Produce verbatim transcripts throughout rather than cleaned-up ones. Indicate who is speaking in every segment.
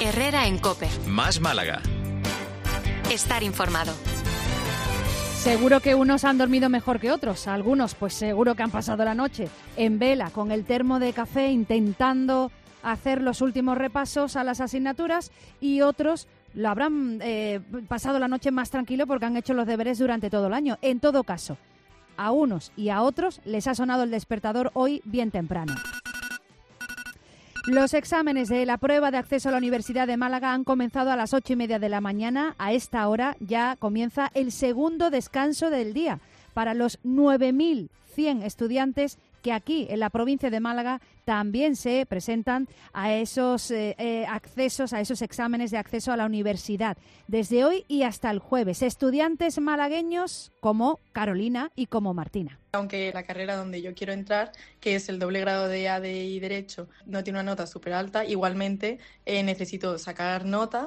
Speaker 1: Herrera en COPE.
Speaker 2: Más Málaga.
Speaker 1: Estar informado.
Speaker 3: Seguro que unos han dormido mejor que otros. Algunos, pues seguro que han pasado la noche en vela con el termo de café intentando hacer los últimos repasos a las asignaturas, y otros lo habrán eh, pasado la noche más tranquilo porque han hecho los deberes durante todo el año. En todo caso, a unos y a otros les ha sonado el despertador hoy bien temprano. Los exámenes de la prueba de acceso a la Universidad de Málaga han comenzado a las ocho y media de la mañana. A esta hora ya comienza el segundo descanso del día para los nueve mil cien estudiantes que aquí en la provincia de Málaga también se presentan a esos eh, eh, accesos, a esos exámenes de acceso a la universidad, desde hoy y hasta el jueves. Estudiantes malagueños como Carolina y como Martina.
Speaker 4: Aunque la carrera donde yo quiero entrar, que es el doble grado de A D I Derecho, no tiene una nota súper alta, igualmente eh, necesito sacar nota.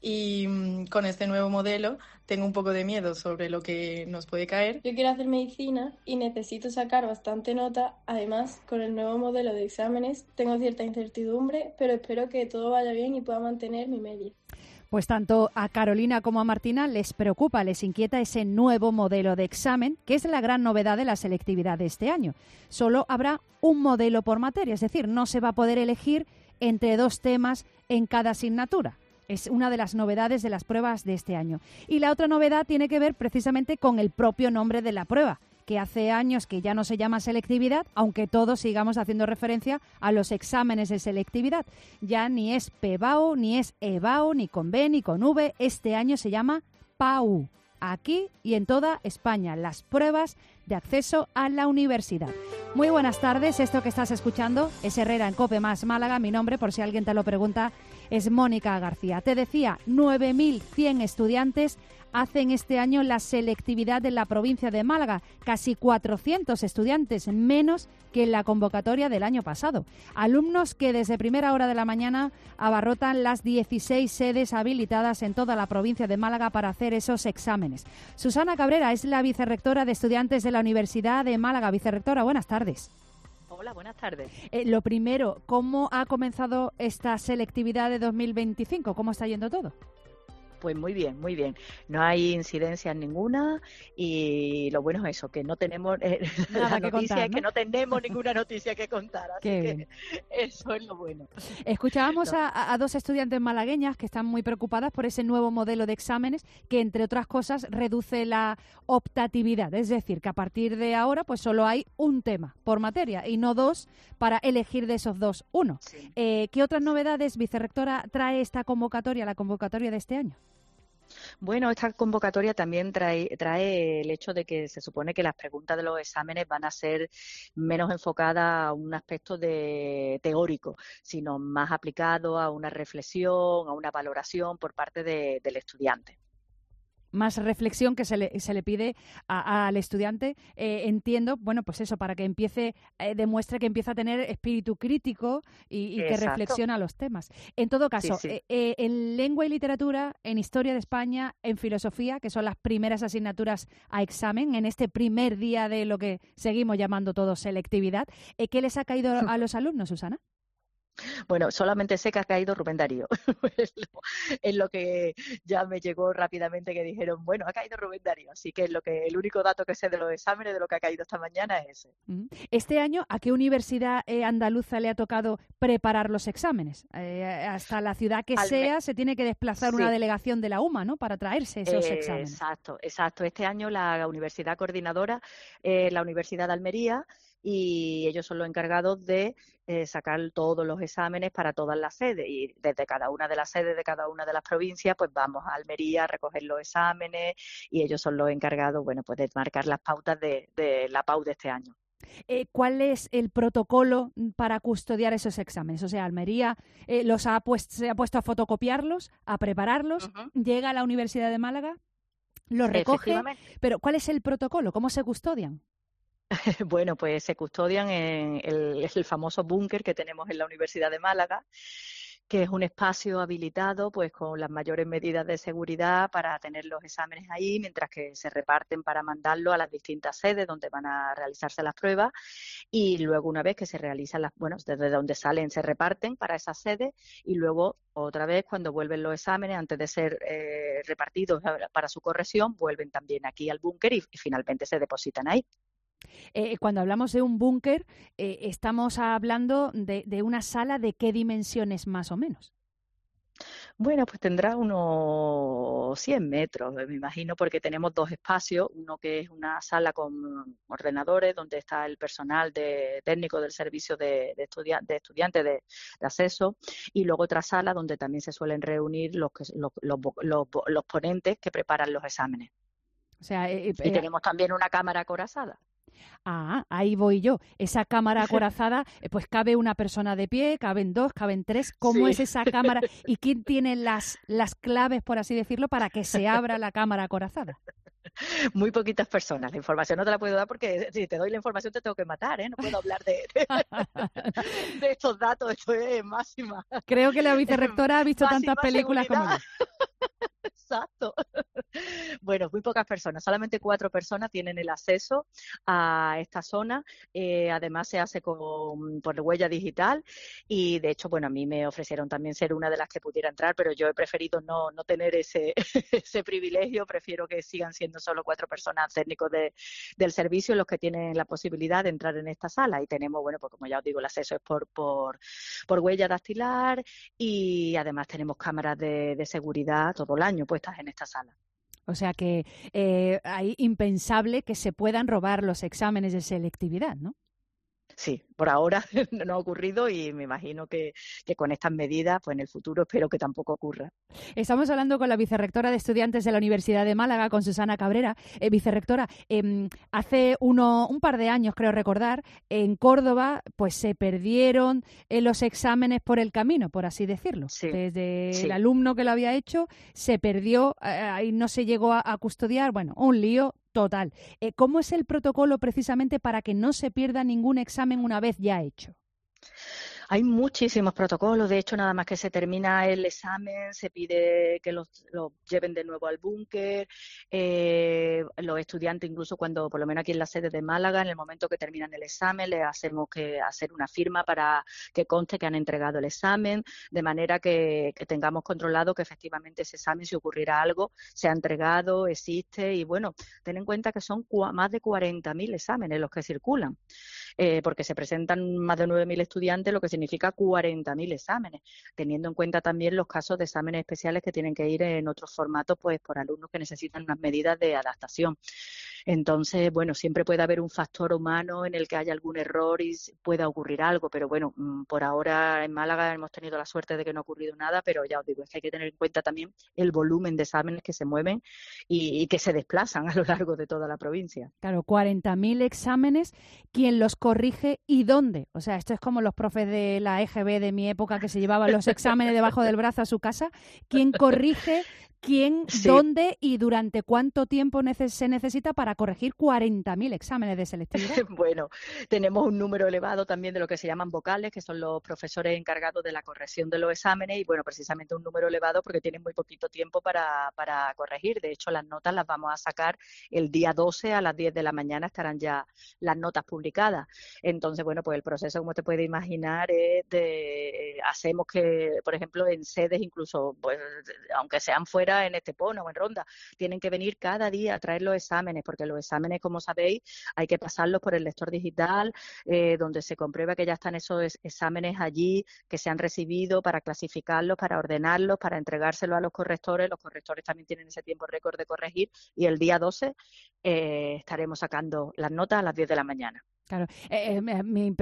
Speaker 4: Y mmm, con este nuevo modelo tengo un poco de miedo sobre lo que nos puede caer.
Speaker 5: Yo quiero hacer medicina y necesito sacar bastante nota. Además, con el nuevo modelo de exámenes tengo cierta incertidumbre, pero espero que todo vaya bien y pueda mantener mi media.
Speaker 3: Pues tanto a Carolina como a Martina les preocupa, les inquieta ese nuevo modelo de examen, que es la gran novedad de la selectividad de este año. Solo habrá un modelo por materia, es decir, no se va a poder elegir entre dos temas en cada asignatura. Es una de las novedades de las pruebas de este año. Y la otra novedad tiene que ver precisamente con el propio nombre de la prueba, que hace años que ya no se llama selectividad, aunque todos sigamos haciendo referencia a los exámenes de selectividad. Ya ni es P B A U, ni es E B A U, ni con B, ni con V. Este año se llama P A U. Aquí y en toda España, las pruebas de acceso a la universidad. Muy buenas tardes, esto que estás escuchando es Herrera en COPE Más Málaga. Mi nombre, por si alguien te lo pregunta, es Mónica García. Te decía, nueve mil cien estudiantes hacen este año la selectividad en la provincia de Málaga, casi cuatrocientos estudiantes menos que en la convocatoria del año pasado. Alumnos que desde primera hora de la mañana abarrotan las dieciséis sedes habilitadas en toda la provincia de Málaga para hacer esos exámenes. Susana Cabrera es la vicerrectora de estudiantes de la Universidad de Málaga. Vicerrectora, buenas tardes.
Speaker 6: Hola, buenas tardes.
Speaker 3: Eh, lo primero, ¿cómo ha comenzado esta selectividad de dos mil veinticinco? ¿Cómo está yendo todo?
Speaker 6: Pues muy bien, muy bien. No hay incidencias ninguna y lo bueno es eso, que no tenemos eh,
Speaker 3: Nada
Speaker 6: la
Speaker 3: que
Speaker 6: noticia
Speaker 3: contar,
Speaker 6: es
Speaker 3: ¿no?
Speaker 6: que no tenemos ninguna noticia que contar, así
Speaker 3: Qué
Speaker 6: que
Speaker 3: bien.
Speaker 6: eso es lo bueno.
Speaker 3: Escuchábamos
Speaker 6: No.
Speaker 3: a, a dos estudiantes malagueñas que están muy preocupadas por ese nuevo modelo de exámenes que, entre otras cosas, reduce la optatividad. Es decir, que a partir de ahora pues solo hay un tema por materia y no dos para elegir de esos dos uno.
Speaker 6: Sí.
Speaker 3: Eh, ¿Qué otras novedades, vicerrectora, trae esta convocatoria, la convocatoria de este año?
Speaker 6: Bueno, esta convocatoria también trae, trae el hecho de que se supone que las preguntas de los exámenes van a ser menos enfocadas a un aspecto de teórico, sino más aplicado a una reflexión, a una valoración por parte de, del estudiante.
Speaker 3: Más reflexión que se le, se le pide a, al estudiante, eh, entiendo, bueno, pues eso, para que empiece, eh, demuestre que empieza a tener espíritu crítico y, y que reflexiona los temas. En todo caso,
Speaker 6: Sí, sí.
Speaker 3: eh, eh, en lengua y literatura, en historia de España, en filosofía, que son las primeras asignaturas a examen, en este primer día de lo que seguimos llamando todos selectividad, eh, ¿qué les ha caído a los alumnos, Susana?
Speaker 6: Bueno, solamente sé que ha caído Rubén Darío. es, lo, es lo que ya me llegó rápidamente, que dijeron, bueno, ha caído Rubén Darío. Así que es lo que el único dato que sé de los exámenes, de lo que ha caído esta mañana, es ese.
Speaker 3: Este año, ¿a qué universidad eh, andaluza le ha tocado preparar los exámenes? Eh, hasta la ciudad que
Speaker 6: Al
Speaker 3: sea
Speaker 6: me-
Speaker 3: se tiene que desplazar
Speaker 6: Sí.
Speaker 3: una delegación de la U M A, ¿no?, para traerse esos
Speaker 6: Eh,
Speaker 3: exámenes.
Speaker 6: Exacto, exacto. Este año la universidad coordinadora es la Universidad de Almería y ellos son los encargados de eh, sacar todos los exámenes para todas las sedes, y desde cada una de las sedes de cada una de las provincias pues vamos a Almería a recoger los exámenes y ellos son los encargados, bueno, pues de marcar las pautas de, de la P A U de este año.
Speaker 3: Eh, ¿Cuál es el protocolo para custodiar esos exámenes? O sea, Almería eh, los ha puesto, se ha puesto a fotocopiarlos, a prepararlos,
Speaker 6: Ujú.
Speaker 3: llega a la Universidad de Málaga, los recoge,
Speaker 6: Efectivamente.
Speaker 3: pero ¿cuál es el protocolo? ¿Cómo se custodian?
Speaker 6: Bueno, pues se custodian en el, el famoso búnker que tenemos en la Universidad de Málaga, que es un espacio habilitado pues con las mayores medidas de seguridad para tener los exámenes ahí, mientras que se reparten para mandarlo a las distintas sedes donde van a realizarse las pruebas, y luego una vez que se realizan las, bueno, desde donde salen se reparten para esas sedes, y luego otra vez cuando vuelven los exámenes, antes de ser eh, repartidos para su corrección, vuelven también aquí al búnker y, y finalmente se depositan ahí.
Speaker 3: Eh, cuando hablamos de un búnker, eh, estamos hablando de, de una sala de qué dimensiones más o menos.
Speaker 6: Bueno, pues tendrá unos cien metros, me imagino, porque tenemos dos espacios, uno que es una sala con ordenadores donde está el personal de, técnico del servicio de, de, estudia, de estudiantes de, de acceso, y luego otra sala donde también se suelen reunir los, que, los, los, los, los ponentes que preparan los exámenes.
Speaker 3: O sea, eh,
Speaker 6: y eh, tenemos también una cámara acorazada.
Speaker 3: Ah, ahí voy yo. Esa cámara acorazada, pues cabe una persona de pie, caben dos, caben tres. ¿Cómo sí. es esa cámara? ¿Y quién tiene las, las claves, por así decirlo, para que se abra la cámara acorazada?
Speaker 6: Muy poquitas personas. La información no te la puedo dar porque si te doy la información te tengo que matar, ¿eh? No puedo hablar de, de, de estos datos, esto es máxima.
Speaker 3: Creo que la vicerrectora ha visto tantas películas
Speaker 6: seguridad.
Speaker 3: como yo.
Speaker 6: Exacto. Bueno, muy pocas personas, solamente cuatro personas tienen el acceso a esta zona. Eh, además se hace con, por huella digital y de hecho, bueno, a mí me ofrecieron también ser una de las que pudiera entrar, pero yo he preferido no, no tener ese, ese privilegio. Prefiero que sigan siendo solo cuatro personas técnicos de, del servicio los que tienen la posibilidad de entrar en esta sala. Y tenemos, bueno, pues como ya os digo, el acceso es por, por, por huella dactilar y además tenemos cámaras de, de seguridad todo el año puestas en esta sala.
Speaker 3: O sea que eh, hay impensable que se puedan robar los exámenes de selectividad, ¿no?
Speaker 6: Sí, por ahora no ha ocurrido y me imagino que, que con estas medidas, pues en el futuro espero que tampoco ocurra.
Speaker 3: Estamos hablando con la vicerrectora de Estudiantes de la Universidad de Málaga, con Susana Cabrera. Eh, vicerrectora, eh, hace uno, un par de años, creo recordar, en Córdoba, pues se perdieron eh, los exámenes por el camino, por así decirlo.
Speaker 6: Sí,
Speaker 3: Desde
Speaker 6: sí.
Speaker 3: el alumno que lo había hecho, se perdió eh, y no se llegó a, a custodiar. Bueno, un lío total. Eh, ¿Cómo es el protocolo precisamente para que no se pierda ningún examen una vez ya hecho?
Speaker 6: Hay muchísimos protocolos. De hecho, nada más que se termina el examen, se pide que los, los lleven de nuevo al búnker. Eh, los estudiantes, incluso cuando, por lo menos aquí en la sede de Málaga, en el momento que terminan el examen, les hacemos que hacer una firma para que conste que han entregado el examen, de manera que, que tengamos controlado que efectivamente ese examen, si ocurriera algo, se ha entregado, existe. Y bueno, ten en cuenta que son más de cuarenta mil exámenes los que circulan. Eh, porque se presentan más de nueve mil estudiantes, lo que significa cuarenta mil exámenes, teniendo en cuenta también los casos de exámenes especiales que tienen que ir en otros formatos, pues por alumnos que necesitan unas medidas de adaptación. Entonces, bueno, siempre puede haber un factor humano en el que haya algún error y pueda ocurrir algo, pero bueno, por ahora en Málaga hemos tenido la suerte de que no ha ocurrido nada, pero ya os digo, es que hay que tener en cuenta también el volumen de exámenes que se mueven y, y que se desplazan a lo largo de toda la provincia.
Speaker 3: Claro, cuarenta mil exámenes, ¿quién los corrige y dónde? O sea, esto es como los profes de la E G B de mi época que se llevaban los exámenes debajo del brazo a su casa. ¿Quién corrige? ¿Quién, sí. dónde y durante cuánto tiempo neces- se necesita para corregir cuarenta mil exámenes de selectividad?
Speaker 6: Bueno, tenemos un número elevado también de lo que se llaman vocales, que son los profesores encargados de la corrección de los exámenes, y bueno, precisamente un número elevado porque tienen muy poquito tiempo para, para corregir. De hecho, las notas las vamos a sacar el día doce a las diez de la mañana, estarán ya las notas publicadas. Entonces, bueno, pues el proceso, como te puedes imaginar, es de, hacemos que, por ejemplo, en sedes incluso, pues aunque sean fuera en Estepona o en Ronda, tienen que venir cada día a traer los exámenes, porque los exámenes, como sabéis, hay que pasarlos por el lector digital, eh, donde se comprueba que ya están esos exámenes allí, que se han recibido, para clasificarlos, para ordenarlos, para entregárselos a los correctores. Los correctores también tienen ese tiempo récord de corregir, y el día doce eh, estaremos sacando las notas a las diez de la mañana.
Speaker 3: Claro, eh, eh, mi,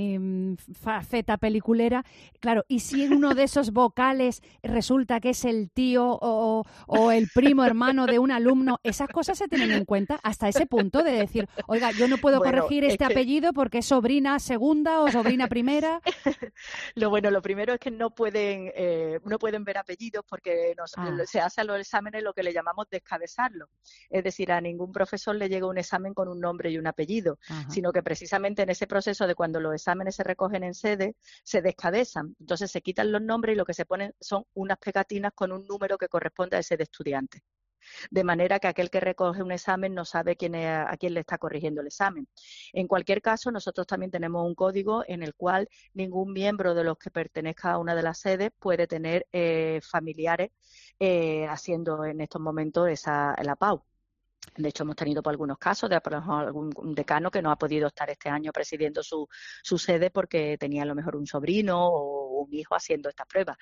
Speaker 3: mi faceta peliculera, claro, y si en uno de esos vocales resulta que es el tío o, o el primo hermano de un alumno, esas cosas se tienen en cuenta hasta ese punto de decir, oiga, yo no puedo bueno, corregir este que... apellido porque es sobrina segunda o sobrina primera.
Speaker 6: Lo bueno, lo primero es que no pueden eh, no pueden ver apellidos porque nos, ah. se hace a los exámenes lo que le llamamos descabezarlo. Es decir, a ningún profesor le llega un examen con un nombre y un apellido, Ajá. sino que precisamente precisamente en ese proceso de cuando los exámenes se recogen en sede, se descabesan. Entonces se quitan los nombres y lo que se ponen son unas pegatinas con un número que corresponde a ese de estudiante. De manera que aquel que recoge un examen no sabe quién es, a quién le está corrigiendo el examen. En cualquier caso, nosotros también tenemos un código en el cual ningún miembro de los que pertenezca a una de las sedes puede tener eh, familiares eh, haciendo en estos momentos esa, la P A U. De hecho, hemos tenido por algunos casos de por ejemplo, algún decano que no ha podido estar este año presidiendo su, su sede porque tenía a lo mejor un sobrino o un hijo haciendo estas pruebas.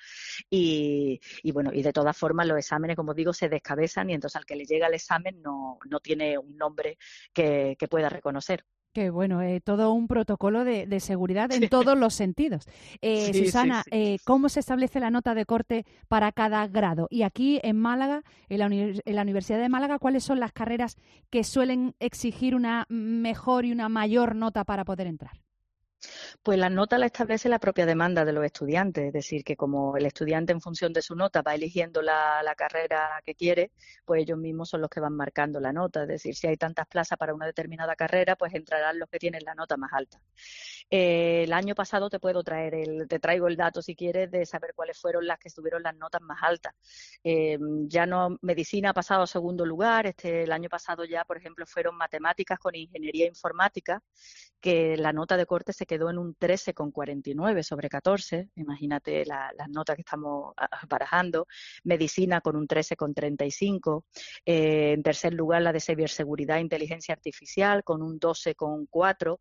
Speaker 6: Y, y bueno, y de todas formas los exámenes, como digo, se descabezan y entonces al que le llega el examen no, no tiene un nombre que, que pueda reconocer.
Speaker 3: Que bueno, eh, todo un protocolo de, de seguridad en sí. todos los sentidos. Eh, sí, Susana, sí, sí. Eh, ¿cómo se establece la nota de corte para cada grado? Y aquí en Málaga, en la, uni- en la Universidad de Málaga, ¿cuáles son las carreras que suelen exigir una mejor y una mayor nota para poder entrar?
Speaker 6: Pues la nota la establece la propia demanda de los estudiantes, es decir, que como el estudiante en función de su nota va eligiendo la, la carrera que quiere, pues ellos mismos son los que van marcando la nota, es decir, si hay tantas plazas para una determinada carrera, pues entrarán los que tienen la nota más alta. Eh, el año pasado te puedo traer, el, te traigo el dato si quieres de saber cuáles fueron las que estuvieron las notas más altas. Eh, ya no, medicina ha pasado a segundo lugar, este, el año pasado ya, por ejemplo, fueron matemáticas con ingeniería informática, que la nota de corte se quedó en un trece coma cuarenta y nueve sobre catorce, imagínate la, las notas que estamos barajando, medicina con un trece coma treinta y cinco, eh, en tercer lugar la de ciberseguridad e inteligencia artificial con un doce coma cuatro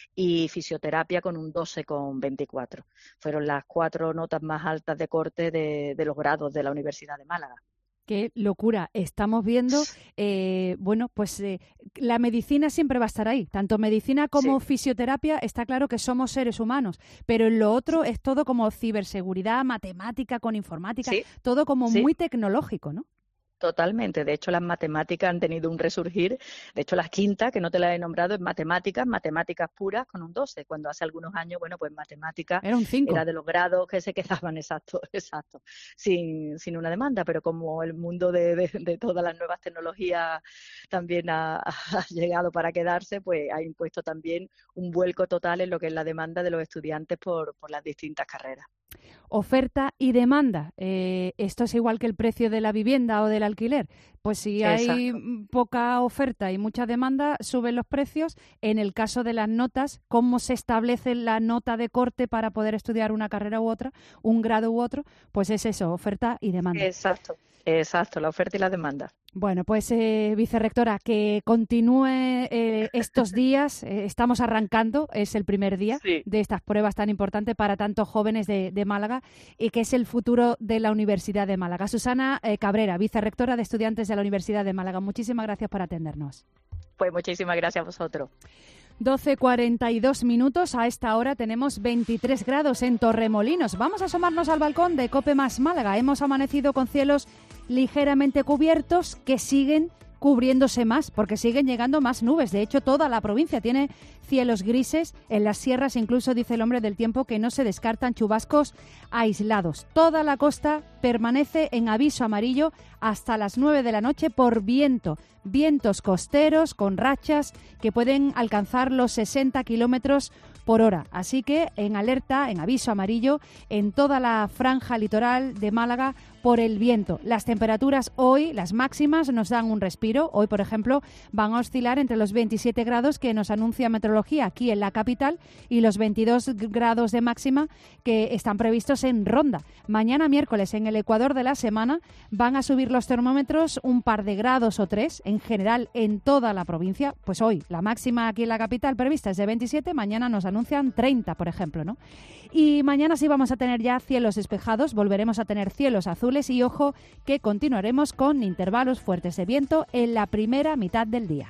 Speaker 6: y fisioterapia con un doce coma veinticuatro. Fueron las cuatro notas más altas de corte de, de los grados de la Universidad de Málaga.
Speaker 3: Qué locura. Estamos viendo, eh, bueno, pues eh, la medicina siempre va a estar ahí. Tanto medicina como sí. fisioterapia, está claro que somos seres humanos, pero en lo otro es todo como ciberseguridad, matemática con informática, sí. todo como sí. muy tecnológico, ¿no?
Speaker 6: Totalmente. De hecho, las matemáticas han tenido un resurgir. De hecho, las quintas, que no te las he nombrado, es matemáticas, matemáticas puras con un doce. Cuando hace algunos años, bueno, pues matemáticas
Speaker 3: era un cinco.
Speaker 6: Era de los grados que se quedaban, exacto, exacto, sin, sin una demanda. Pero como el mundo de, de, de todas las nuevas tecnologías también ha, ha llegado para quedarse, pues ha impuesto también un vuelco total en lo que es la demanda de los estudiantes por, por las distintas carreras.
Speaker 3: Oferta y demanda. Eh, esto es igual que el precio de la vivienda o del alquiler. Pues si hay Exacto. poca oferta y mucha demanda, suben los precios. En el caso de las notas, ¿cómo se establece la nota de corte para poder estudiar una carrera u otra, un grado u otro? Pues es eso, oferta y demanda.
Speaker 6: Exacto. Exacto, la oferta y la demanda.
Speaker 3: Bueno, pues eh, vicerrectora, que continúe eh, estos días. Eh, estamos arrancando, es el primer día sí. de estas pruebas tan importantes para tantos jóvenes de, de Málaga y que es el futuro de la Universidad de Málaga. Susana eh, Cabrera, vicerrectora de Estudiantes de la Universidad de Málaga. Muchísimas gracias por atendernos.
Speaker 6: Pues muchísimas gracias a vosotros.
Speaker 3: doce cuarenta y dos minutos, a esta hora tenemos veintitrés grados en Torremolinos. Vamos a asomarnos al balcón de COPE Más Málaga. Hemos amanecido con cielos ligeramente cubiertos que siguen cubriéndose más porque siguen llegando más nubes. De hecho, toda la provincia tiene cielos grises. En las sierras incluso dice el hombre del tiempo que no se descartan chubascos aislados. Toda la costa permanece en aviso amarillo hasta las nueve de la noche por viento. Vientos costeros con rachas que pueden alcanzar los sesenta kilómetros por hora. Así que en alerta, en aviso amarillo, en toda la franja litoral de Málaga por el viento. Las temperaturas hoy, las máximas, nos dan un respiro. Hoy, por ejemplo, van a oscilar entre los veintisiete grados que nos anuncia meteorología aquí en la capital y los veintidós grados de máxima que están previstos en Ronda. Mañana miércoles, en el ecuador de la semana, van a subir los termómetros un par de grados o tres, en general en toda la provincia. Pues hoy, la máxima aquí en la capital prevista es de veintisiete, mañana nos anuncian treinta, por ejemplo, ¿no? Y mañana sí vamos a tener ya cielos despejados, volveremos a tener cielos azules y ojo que continuaremos con intervalos fuertes de viento en la primera mitad del día.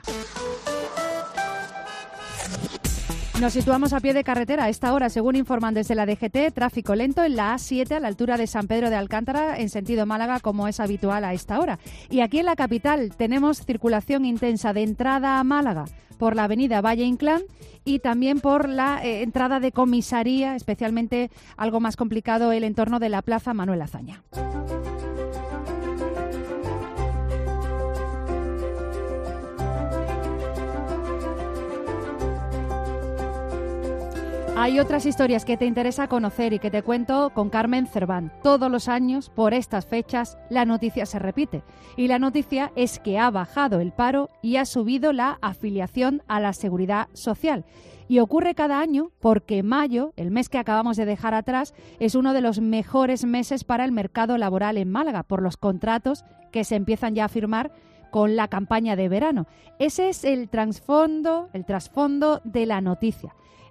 Speaker 3: Nos situamos a pie de carretera a esta hora, según informan desde la D G T, tráfico lento en la A siete a la altura de San Pedro de Alcántara en sentido Málaga, como es habitual a esta hora. Y aquí en la capital tenemos circulación intensa de entrada a Málaga por la avenida Valle Inclán y también por la eh, entrada de comisaría, especialmente algo más complicado el entorno de la Plaza Manuel Azaña. Hay otras historias que te interesa conocer y que te cuento con Carmen Cerván. Todos los años, por estas fechas, la noticia se repite. Y la noticia es que ha bajado el paro y ha subido la afiliación a la Seguridad Social. Y ocurre cada año porque mayo, el mes que acabamos de dejar atrás, es uno de los mejores meses para el mercado laboral en Málaga, por los contratos que se empiezan ya a firmar con la campaña de verano. Ese es el trasfondo, el trasfondo de la noticia.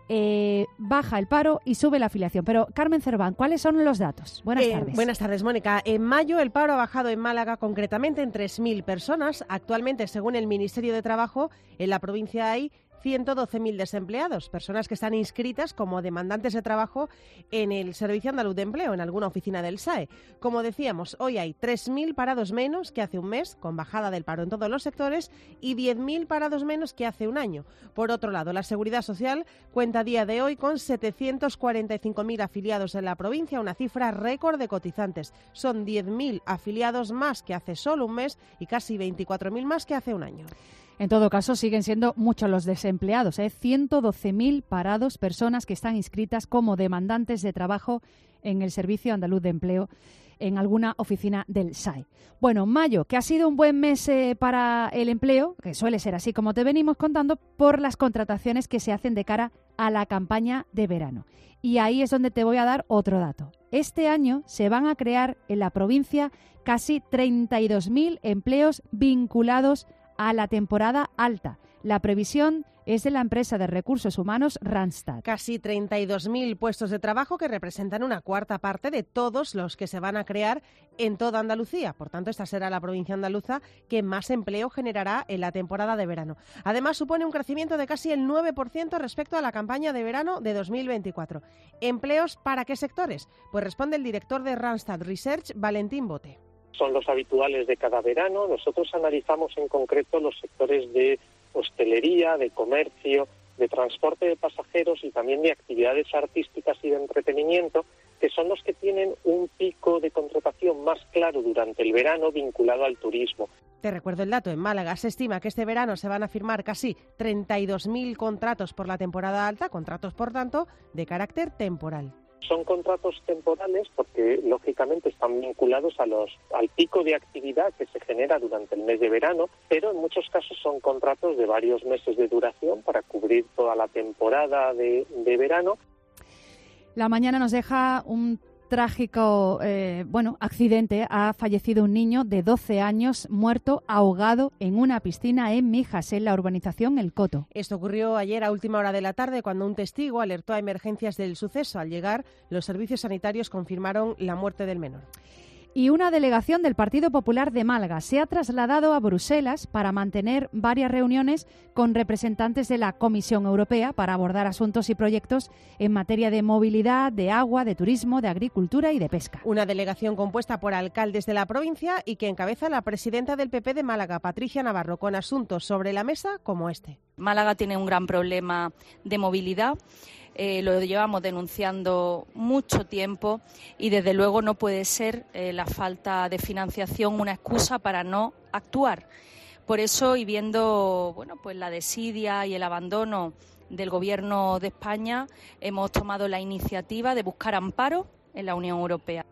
Speaker 3: Eh, baja el paro y sube la afiliación. Pero, Carmen Cerván, ¿cuáles son los datos? Buenas
Speaker 2: eh,
Speaker 3: tardes.
Speaker 2: Buenas tardes, Mónica. En mayo el paro ha bajado en Málaga concretamente en tres mil personas. Actualmente, según el Ministerio de Trabajo, en la provincia hay ciento doce mil desempleados, personas que están inscritas como demandantes de trabajo en el Servicio Andaluz de Empleo, en alguna oficina del S A E. Como decíamos, hoy hay tres mil parados menos que hace un mes, con bajada del paro en todos los sectores, y diez mil parados menos que hace un año. Por otro lado, la Seguridad Social cuenta a día de hoy con setecientos cuarenta y cinco mil afiliados en la provincia, una cifra récord de cotizantes. Son diez mil afiliados más que hace solo un mes y casi veinticuatro mil más que hace un año.
Speaker 3: En todo caso, siguen siendo muchos los desempleados, ¿eh? ciento doce mil parados, personas que están inscritas como demandantes de trabajo en el Servicio Andaluz de Empleo, en alguna oficina del S A E. Bueno, mayo, que ha sido un buen mes eh, para el empleo, que suele ser así como te venimos contando, por las contrataciones que se hacen de cara a la campaña de verano. Y ahí es donde te voy a dar otro dato. Este año se van a crear en la provincia casi treinta y dos mil empleos vinculados a la temporada alta. La previsión es de la empresa de recursos humanos Randstad.
Speaker 2: Casi treinta y dos mil puestos de trabajo que representan una cuarta parte de todos los que se van a crear en toda Andalucía. Por tanto, esta será la provincia andaluza que más empleo generará en la temporada de verano. Además, supone un crecimiento de casi el nueve por ciento respecto a la campaña de verano de dos mil veinticuatro. ¿Empleos para qué sectores? Pues responde el director de Randstad Research, Valentín Bote.
Speaker 7: Son los habituales de cada verano. Nosotros analizamos en concreto los sectores de hostelería, de comercio, de transporte de pasajeros y también de actividades artísticas y de entretenimiento, que son los que tienen un pico de contratación más claro durante el verano vinculado al turismo.
Speaker 2: Te recuerdo el dato, en Málaga se estima que este verano se van a firmar casi treinta y dos mil contratos por la temporada alta, contratos por tanto de carácter temporal.
Speaker 7: Son contratos temporales porque, lógicamente, están vinculados a los, al pico de actividad que se genera durante el mes de verano, pero en muchos casos son contratos de varios meses de duración para cubrir toda la temporada de, de verano.
Speaker 3: La mañana nos deja un trágico eh, bueno, accidente. Ha fallecido un niño de doce años muerto ahogado en una piscina en Mijas, en la urbanización El Coto.
Speaker 2: Esto ocurrió ayer a última hora de la tarde cuando un testigo alertó a emergencias del suceso. Al llegar, los servicios sanitarios confirmaron la muerte del menor.
Speaker 3: Y una delegación del Partido Popular de Málaga se ha trasladado a Bruselas para mantener varias reuniones con representantes de la Comisión Europea para abordar asuntos y proyectos en materia de movilidad, de agua, de turismo, de agricultura y de pesca.
Speaker 2: Una delegación compuesta por alcaldes de la provincia y que encabeza la presidenta del P P de Málaga, Patricia Navarro, con asuntos sobre la mesa como este.
Speaker 8: Málaga tiene un gran problema de movilidad. Eh, lo llevamos denunciando mucho tiempo y desde luego no puede ser eh, la falta de financiación una excusa para no actuar. Por eso, y viendo bueno, pues la desidia y el abandono del Gobierno de España, hemos tomado la iniciativa de buscar amparo en la Unión Europea.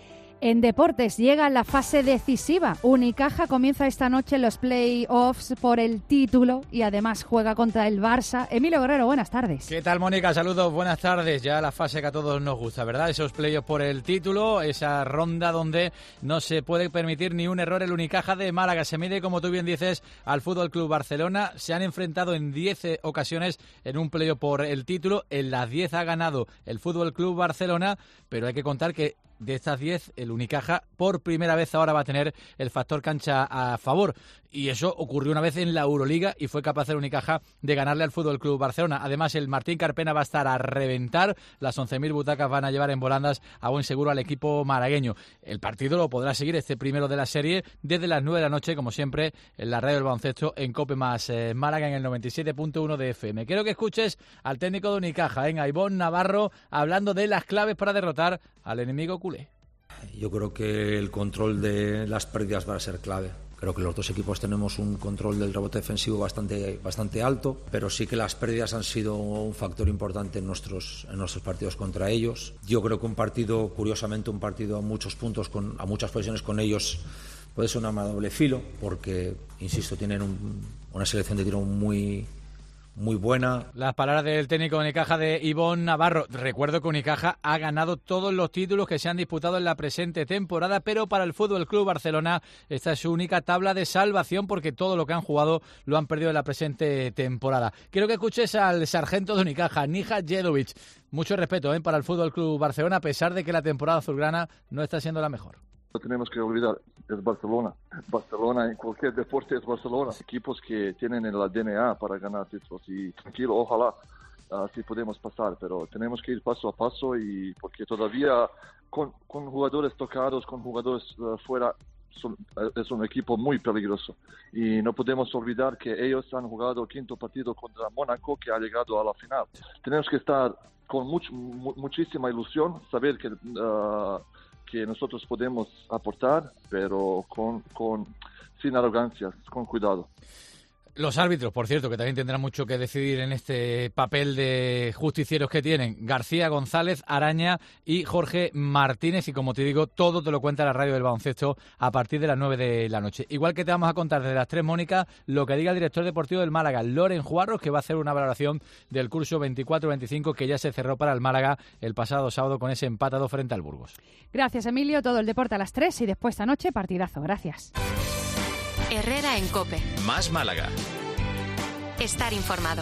Speaker 3: En deportes llega la fase decisiva. Unicaja comienza esta noche los play-offs por el título y además juega contra el Barça. Emilio Guerrero, buenas tardes.
Speaker 9: ¿Qué tal, Mónica? Saludos, buenas tardes. Ya la fase que a todos nos gusta, ¿verdad? Esos play-offs por el título, esa ronda donde no se puede permitir ni un error. El Unicaja de Málaga se mide, como tú bien dices, al F C Barcelona. Se han enfrentado en diez ocasiones en un play-off por el título. En las diez ha ganado el F C Barcelona, pero hay que contar que de estas diez, el Unicaja por primera vez ahora va a tener el factor cancha a favor. Y eso ocurrió una vez en la Euroliga y fue capaz el Unicaja de ganarle al F C Barcelona. Además, el Martín Carpena va a estar a reventar. Las once mil butacas van a llevar en volandas a buen seguro al equipo malagueño. El partido lo podrá seguir, este primero de la serie, desde las nueve de la noche, como siempre, en la radio del baloncesto en Cope más eh, Málaga en el noventa y siete punto uno de F M. Quiero que escuches al técnico de Unicaja, en Ivonne Navarro, hablando de las claves para derrotar al enemigo culé.
Speaker 10: Yo creo que el control de las pérdidas va a ser clave. Creo que los dos equipos tenemos un control del rebote defensivo bastante, bastante alto, pero sí que las pérdidas han sido un factor importante en nuestros, en nuestros partidos contra ellos. Yo creo que un partido, curiosamente, un partido a muchos puntos, con, a muchas posiciones con ellos, puede ser un arma de doble filo, porque, insisto, tienen un, una selección de tiro muy... muy buena.
Speaker 9: Las palabras del técnico de Unicaja, de Ivonne Navarro. Recuerdo que Unicaja ha ganado todos los títulos que se han disputado en la presente temporada, pero para el F C Barcelona esta es su única tabla de salvación, porque todo lo que han jugado lo han perdido en la presente temporada. Quiero que escuches al sargento de Unicaja, Nija Jedovic. Mucho respeto ¿eh? para el F C Barcelona, a pesar de que la temporada azulgrana no está siendo la mejor.
Speaker 11: No tenemos que olvidar, es Barcelona. Barcelona en cualquier deporte es Barcelona. Equipos que tienen el A D N A para ganar títulos y tranquilo, ojalá así podemos pasar, pero tenemos que ir paso a paso y porque todavía con, con jugadores tocados, con jugadores uh, fuera, son, es un equipo muy peligroso y no podemos olvidar que ellos han jugado el quinto partido contra Mónaco, que ha llegado a la final. Tenemos que estar con much, mu, muchísima ilusión, saber que uh, que nosotros podemos aportar, pero con, con sin arrogancias, con cuidado.
Speaker 9: Los árbitros, por cierto, que también tendrán mucho que decidir en este papel de justicieros que tienen. García, González, Araña y Jorge Martínez. Y como te digo, todo te lo cuenta la radio del baloncesto a partir de las nueve de la noche. Igual que te vamos a contar desde las tres, Mónica, lo que diga el director deportivo del Málaga, Loren Juarros, que va a hacer una valoración del curso veinticuatro veinticinco que ya se cerró para el Málaga el pasado sábado con ese empatado frente al Burgos.
Speaker 3: Gracias, Emilio. Todo el deporte a las tres y después esta noche partidazo. Gracias.
Speaker 1: Herrera en COPE.
Speaker 12: Más Málaga.
Speaker 1: Estar informado.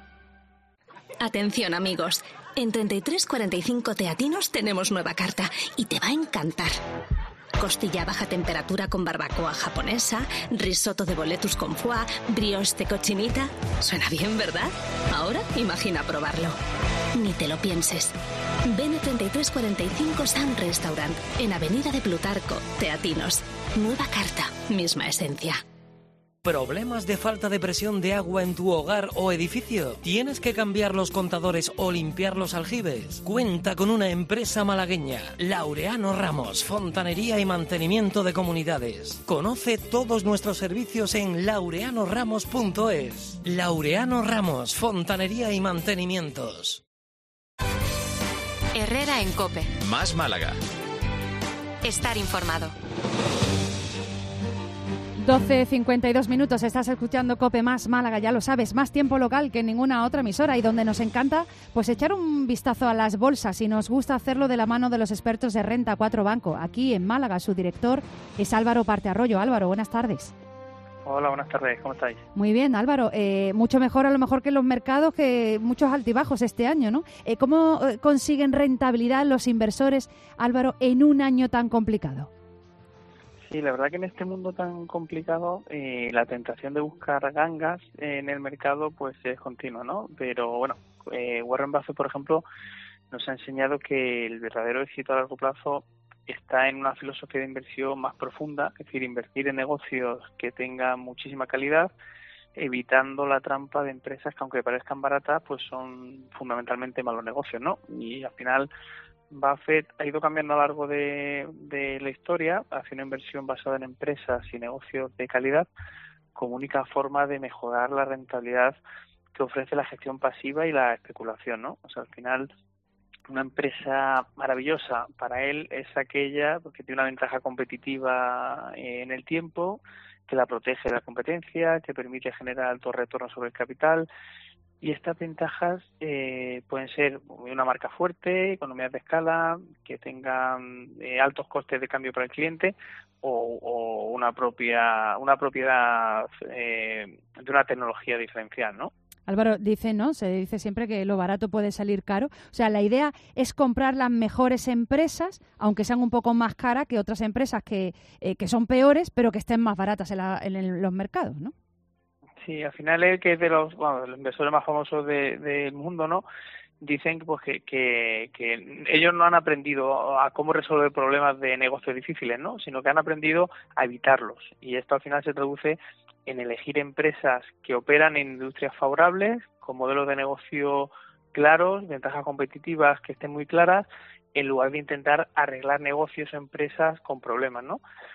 Speaker 13: Atención, amigos. En treinta y tres cuarenta y cinco Teatinos tenemos nueva carta y te va a encantar. Costilla a baja temperatura con barbacoa japonesa, risotto de boletus con foie, brioche de cochinita. Suena bien, ¿verdad? Ahora imagina probarlo. Ni te lo pienses. Ven a treinta y tres cuarenta y cinco Sun Restaurant, en Avenida de Plutarco, Teatinos. Nueva carta, misma esencia.
Speaker 14: ¿Problemas de falta de presión de agua en tu hogar o edificio? ¿Tienes que cambiar los contadores o limpiar los aljibes? Cuenta con una empresa malagueña, Laureano Ramos, fontanería y mantenimiento de comunidades. Conoce todos nuestros servicios en laureano ramos punto es. Laureano Ramos, fontanería y mantenimientos.
Speaker 1: Herrera en COPE.
Speaker 12: Más Málaga.
Speaker 1: Estar informado.
Speaker 3: doce cincuenta y dos minutos, estás escuchando COPE Más Málaga, ya lo sabes, más tiempo local que en ninguna otra emisora y donde nos encanta pues echar un vistazo a las bolsas y nos gusta hacerlo de la mano de los expertos de Renta cuatro Banco. Aquí en Málaga su director es Álvaro Partearroyo. Álvaro, buenas tardes.
Speaker 15: Hola, buenas tardes, ¿cómo estáis?
Speaker 3: Muy bien, Álvaro, eh, mucho mejor a lo mejor que en los mercados, que muchos altibajos este año, ¿no? Eh, ¿Cómo consiguen rentabilidad los inversores, Álvaro, en un año tan complicado?
Speaker 15: Sí, la verdad que en este mundo tan complicado eh, la tentación de buscar gangas en el mercado pues es continua, ¿no? Pero bueno, eh, Warren Buffett, por ejemplo, nos ha enseñado que el verdadero éxito a largo plazo está en una filosofía de inversión más profunda, es decir, invertir en negocios que tengan muchísima calidad, evitando la trampa de empresas que aunque parezcan baratas, pues son fundamentalmente malos negocios, ¿no? Y al final Buffett ha ido cambiando a lo largo de, de la historia hacia una inversión basada en empresas y negocios de calidad como única forma de mejorar la rentabilidad que ofrece la gestión pasiva y la especulación, ¿no? O sea, al final, una empresa maravillosa para él es aquella que tiene una ventaja competitiva en el tiempo, que la protege de la competencia, que permite generar altos retornos sobre el capital. Y estas ventajas eh, pueden ser una marca fuerte, economías de escala, que tengan eh, altos costes de cambio para el cliente o, o una propia una propiedad eh, de una tecnología diferencial, ¿no?
Speaker 3: Álvaro, dice, ¿no? Se dice siempre que lo barato puede salir caro. O sea, la idea es comprar las mejores empresas, aunque sean un poco más caras que otras empresas que, eh, que son peores, pero que estén más baratas en, la, en los mercados, ¿no?
Speaker 15: Sí, al final es que es de los, bueno, de los inversores más famosos del de, mundo, ¿no? Dicen pues, que, que, que ellos no han aprendido a cómo resolver problemas de negocios difíciles, ¿no? Sino que han aprendido a evitarlos. Y esto al final se traduce en elegir empresas que operan en industrias favorables, con modelos de negocio claros, ventajas competitivas que estén muy claras, en lugar de intentar arreglar negocios o empresas con problemas, ¿no?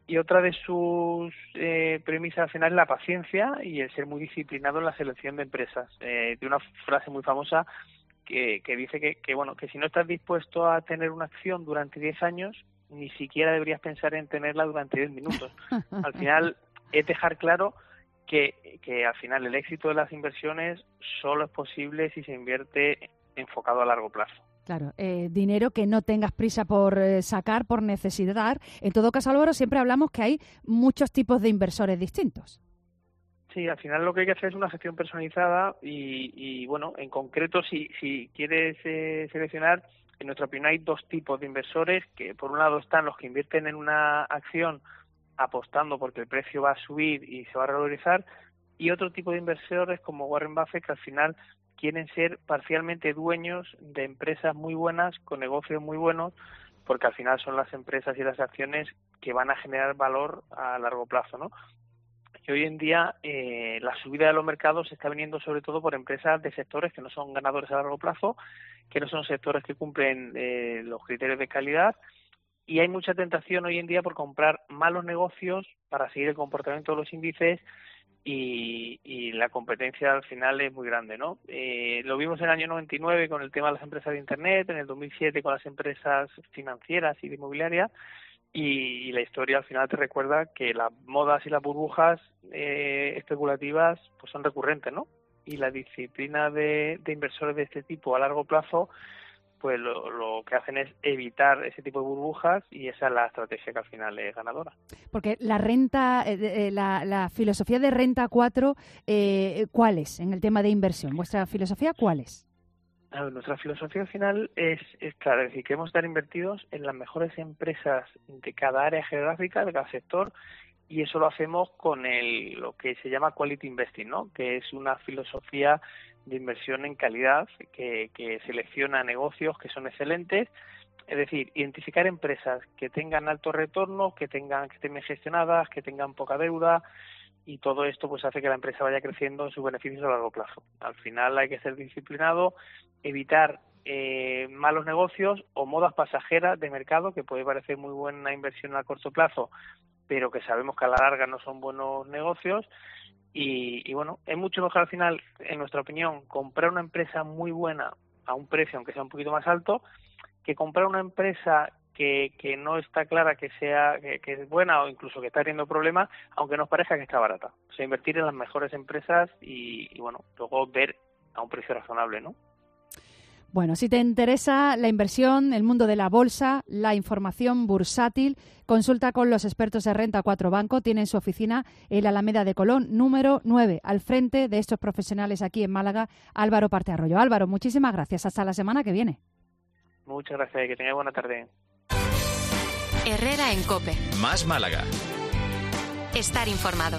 Speaker 15: y otra de sus eh, premisas al final es la paciencia y el ser muy disciplinado en la selección de empresas. Eh, de una frase muy famosa que, que dice que, que, bueno, que si no estás dispuesto a tener una acción durante diez años, ni siquiera deberías pensar en tenerla durante diez minutos. Al final es dejar claro que, que al final el éxito de las inversiones solo es posible si se invierte enfocado a largo plazo.
Speaker 3: Claro, eh, dinero que no tengas prisa por eh, sacar, por necesitar. En todo caso, Álvaro, siempre hablamos que hay muchos tipos de inversores distintos.
Speaker 15: Sí, al final lo que hay que hacer es una gestión personalizada y, y bueno, en concreto, si, si quieres eh, seleccionar, en nuestra opinión hay dos tipos de inversores, que por un lado están los que invierten en una acción apostando porque el precio va a subir y se va a revalorizar, y otro tipo de inversores como Warren Buffett, que al final quieren ser parcialmente dueños de empresas muy buenas, con negocios muy buenos, porque al final son las empresas y las acciones que van a generar valor a largo plazo, ¿no? Y hoy en día eh, la subida de los mercados está viniendo sobre todo por empresas de sectores que no son ganadores a largo plazo, que no son sectores que cumplen eh, los criterios de calidad, y hay mucha tentación hoy en día por comprar malos negocios para seguir el comportamiento de los índices, y, y la competencia al final es muy grande, ¿no? Eh, lo vimos en el año noventa y nueve con el tema de las empresas de Internet, en el dos mil siete con las empresas financieras y de inmobiliaria, y, y la historia al final te recuerda que las modas y las burbujas eh, especulativas pues son recurrentes, ¿no? Y la disciplina de, de inversores de este tipo a largo plazo, pues lo, lo que hacen es evitar ese tipo de burbujas, y esa es la estrategia que al final es ganadora. Porque la renta, eh, la, la filosofía de Renta cuatro, eh, ¿cuál es en el tema de inversión? ¿Vuestra filosofía cuál es? A ver, nuestra filosofía al final es, es clara, es decir, queremos estar invertidos en las mejores empresas de cada área geográfica, de cada sector, y eso lo hacemos con el, lo que se llama Quality Investing, ¿no? Que es una filosofía de inversión en calidad que, que selecciona negocios que son excelentes, es decir, identificar empresas que tengan alto retorno, que tengan que estén bien gestionadas, que tengan poca deuda, y todo esto pues hace que la empresa vaya creciendo en sus beneficios a largo plazo. Al final hay que ser disciplinado, evitar eh, malos negocios o modas pasajeras de mercado, que puede parecer muy buena inversión a corto plazo, pero que sabemos que a la larga no son buenos negocios. Y, y bueno, es mucho mejor al final, en nuestra opinión, comprar una empresa muy buena a un precio, aunque sea un poquito más alto, que comprar una empresa que, que no está clara que sea que, que es buena, o incluso que está teniendo problemas, aunque nos parezca que está barata. O sea, invertir en las mejores empresas y, y bueno, luego ver a un precio razonable, ¿no? Bueno, si te interesa la inversión, el mundo de la bolsa, la información bursátil, consulta con los expertos de Renta cuatro Banco. Tienen su oficina en la Alameda de Colón, número nueve, al frente de estos profesionales aquí en Málaga, Álvaro Partearroyo. Álvaro, muchísimas gracias. Hasta la semana que viene. Muchas gracias y que tengáis buena tarde.
Speaker 1: Herrera en COPE.
Speaker 12: Más Málaga.
Speaker 1: Estar informado.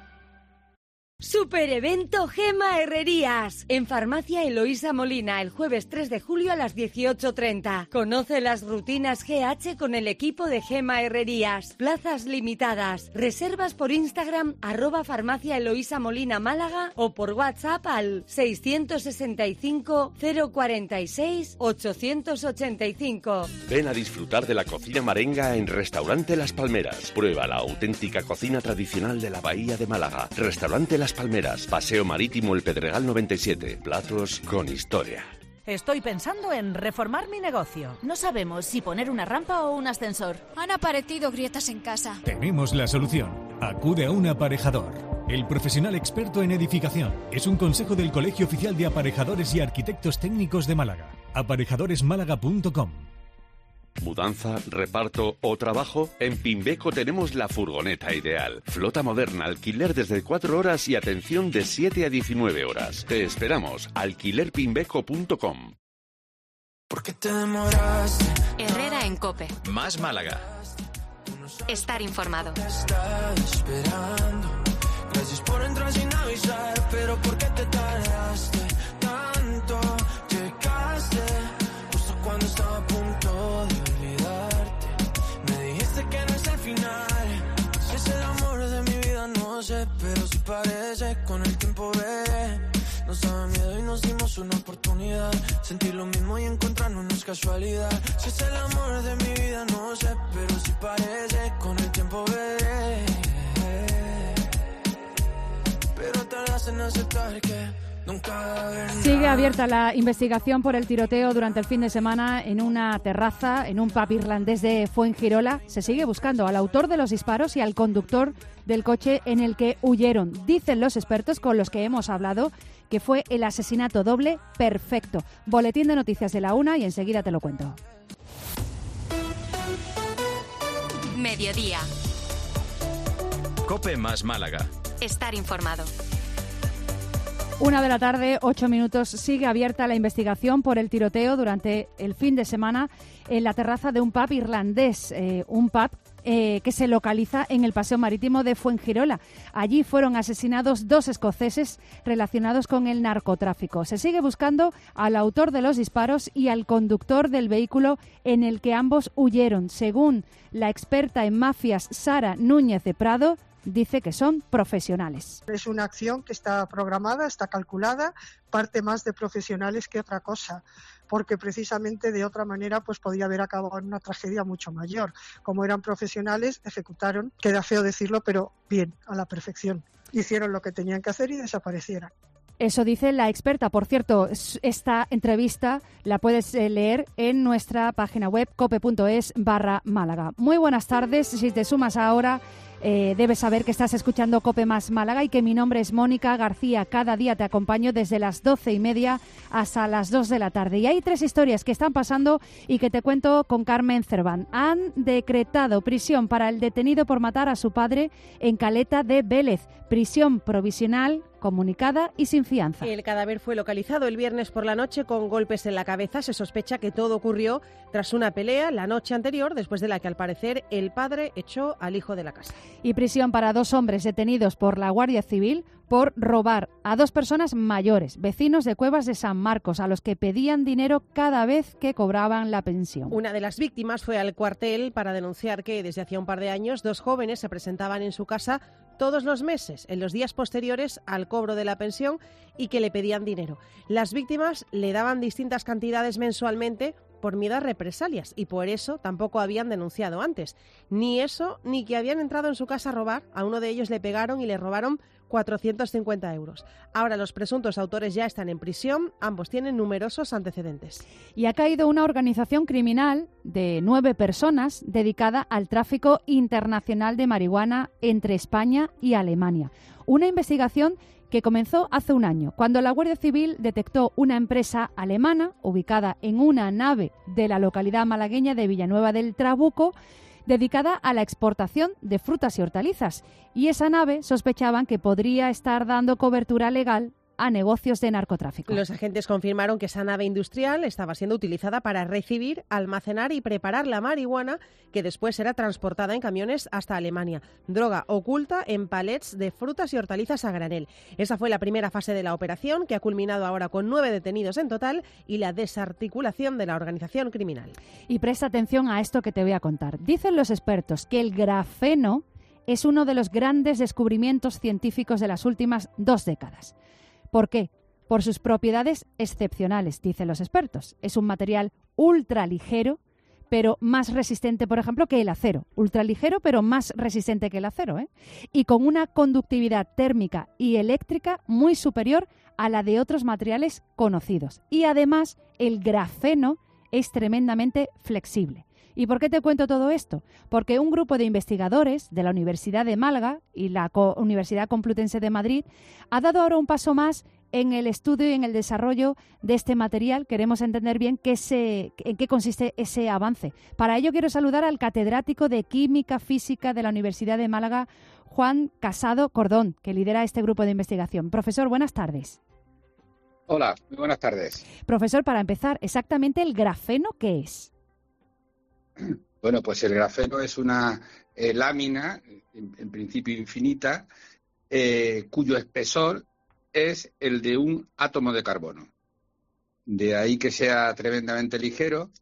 Speaker 16: Super evento Gema Herrerías en Farmacia Eloísa Molina el jueves tres de julio a las dieciocho treinta. Conoce las rutinas G H con el equipo de Gema Herrerías. Plazas limitadas. Reservas por Instagram arroba Farmacia Eloísa Molina Málaga o por WhatsApp al seiscientos sesenta y cinco, cero cuarenta y seis, ochocientos ochenta y cinco.
Speaker 17: Ven a disfrutar de la cocina marenga en Restaurante Las Palmeras. Prueba la auténtica cocina tradicional de la Bahía de Málaga. Restaurante Las Palmeras, Paseo Marítimo El Pedregal noventa y siete. Platos con historia.
Speaker 18: Estoy pensando en reformar mi negocio. No sabemos si poner una rampa o un ascensor.
Speaker 19: Han aparecido grietas en casa.
Speaker 20: Tenemos la solución. Acude a un aparejador. El profesional experto en edificación. Es un consejo del Colegio Oficial de Aparejadores y Arquitectos Técnicos de Málaga. aparejadores málaga punto com.
Speaker 17: ¿Mudanza, reparto o trabajo? En Pimbeco tenemos la furgoneta ideal. Flota moderna, alquiler desde cuatro horas y atención de siete a diecinueve horas. Te esperamos. alquiler pimbeco punto com.
Speaker 1: ¿Por qué te demoraste? Herrera en COPE.
Speaker 12: Más Málaga.
Speaker 1: Estar informado.
Speaker 21: Gracias por entrar sin avisar, pero ¿por qué te tardaste tanto? Llegaste justo cuando estaba a punto de que no es el final. Si es el amor de mi vida no sé, pero si parece con el tiempo ve. Nos daba miedo y nos dimos una oportunidad. Sentir lo mismo y encontrarnos no es casualidad. Si es el amor de mi vida no sé, pero si parece con el tiempo ve. hacen aceptar que nunca va a haber nada.
Speaker 3: Sigue abierta la investigación por el tiroteo durante el fin de semana en una terraza, en un pub irlandés de Fuengirola. Se sigue buscando al autor de los disparos y al conductor del coche en el que huyeron. Dicen los expertos con los que hemos hablado que fue el asesinato doble perfecto. Boletín de noticias de la una y enseguida te lo cuento.
Speaker 12: Mediodía.
Speaker 22: COPE más Málaga.
Speaker 12: Estar informado.
Speaker 3: Una de la tarde, ocho minutos. Sigue abierta la investigación por el tiroteo durante el fin de semana en la terraza de un pub irlandés, eh, un pub eh, que se localiza en el Paseo Marítimo de Fuengirola. Allí fueron asesinados dos escoceses relacionados con el narcotráfico. Se sigue buscando al autor de los disparos y al conductor del vehículo en el que ambos huyeron. Según la experta en mafias Sara Núñez de Prado, dice que son profesionales.
Speaker 23: Es una acción que está programada, está calculada, parte más de profesionales que otra cosa, porque precisamente de otra manera pues podía haber acabado en una tragedia mucho mayor. Como eran profesionales, ejecutaron, queda feo decirlo, pero bien, a la perfección. Hicieron lo que tenían que hacer y desaparecieron.
Speaker 3: Eso dice la experta. Por cierto, esta entrevista la puedes leer en nuestra página web cope.es barra Málaga. Muy buenas tardes. Si te sumas ahora, eh, debes saber que estás escuchando COPE más Málaga y que mi nombre es Mónica García. Cada día te acompaño desde las doce y media hasta las dos de la tarde. Y hay tres historias que están pasando y que te cuento con Carmen Cerván. Han decretado prisión para el detenido por matar a su padre en Caleta de Vélez. Prisión provisional, comunicada y sin fianza.
Speaker 2: El cadáver fue localizado el viernes por la noche con golpes en la cabeza. Se sospecha que todo ocurrió tras una pelea la noche anterior, después de la que al parecer el padre echó al hijo de la casa.
Speaker 3: Y prisión para dos hombres detenidos por la Guardia Civil por robar a dos personas mayores, vecinos de Cuevas de San Marcos, a los que pedían dinero cada vez que cobraban la pensión.
Speaker 2: Una de las víctimas fue al cuartel para denunciar que desde hacía un par de años dos jóvenes se presentaban en su casa todos los meses, en los días posteriores al cobro de la pensión, y que le pedían dinero. Las víctimas le daban distintas cantidades mensualmente por miedo a represalias y por eso tampoco habían denunciado antes. Ni eso, ni que habían entrado en su casa a robar. A uno de ellos le pegaron y le robaron cuatrocientos cincuenta euros. Ahora los presuntos autores ya están en prisión. Ambos tienen numerosos antecedentes.
Speaker 3: Y ha caído una organización criminal de nueve personas dedicada al tráfico internacional de marihuana entre España y Alemania. Una investigación que comenzó hace un año, cuando la Guardia Civil detectó una empresa alemana ubicada en una nave de la localidad malagueña de Villanueva del Trabuco, dedicada a la exportación de frutas y hortalizas. Y esa nave sospechaban que podría estar dando cobertura legal a negocios de narcotráfico.
Speaker 2: Los agentes confirmaron que esa nave industrial estaba siendo utilizada para recibir, almacenar y preparar la marihuana que después será transportada en camiones hasta Alemania. Droga oculta en palets de frutas y hortalizas a granel. Esa fue la primera fase de la operación, que ha culminado ahora con nueve detenidos en total y la desarticulación de la organización criminal.
Speaker 3: Y presta atención a esto que te voy a contar. Dicen los expertos que el grafeno es uno de los grandes descubrimientos científicos de las últimas dos décadas. ¿Por qué? Por sus propiedades excepcionales, dicen los expertos. Es un material ultraligero, pero más resistente, por ejemplo, que el acero. Ultraligero, pero más resistente que el acero, ¿eh? Y con una conductividad térmica y eléctrica muy superior a la de otros materiales conocidos. Y además, el grafeno es tremendamente flexible. ¿Y por qué te cuento todo esto? Porque un grupo de investigadores de la Universidad de Málaga y la Co- Universidad Complutense de Madrid ha dado ahora un paso más en el estudio y en el desarrollo de este material. Queremos entender bien qué se, en qué consiste ese avance. Para ello quiero saludar al catedrático de Química Física de la Universidad de Málaga, Juan Casado Cordón, que lidera este grupo de investigación. Profesor, buenas tardes.
Speaker 24: Hola, muy buenas tardes.
Speaker 3: Profesor, para empezar, exactamente el grafeno, ¿qué es?
Speaker 24: Bueno, pues el grafeno es una eh, lámina, en, en principio infinita, eh, cuyo espesor es el de un átomo de carbono. De ahí que sea tremendamente ligero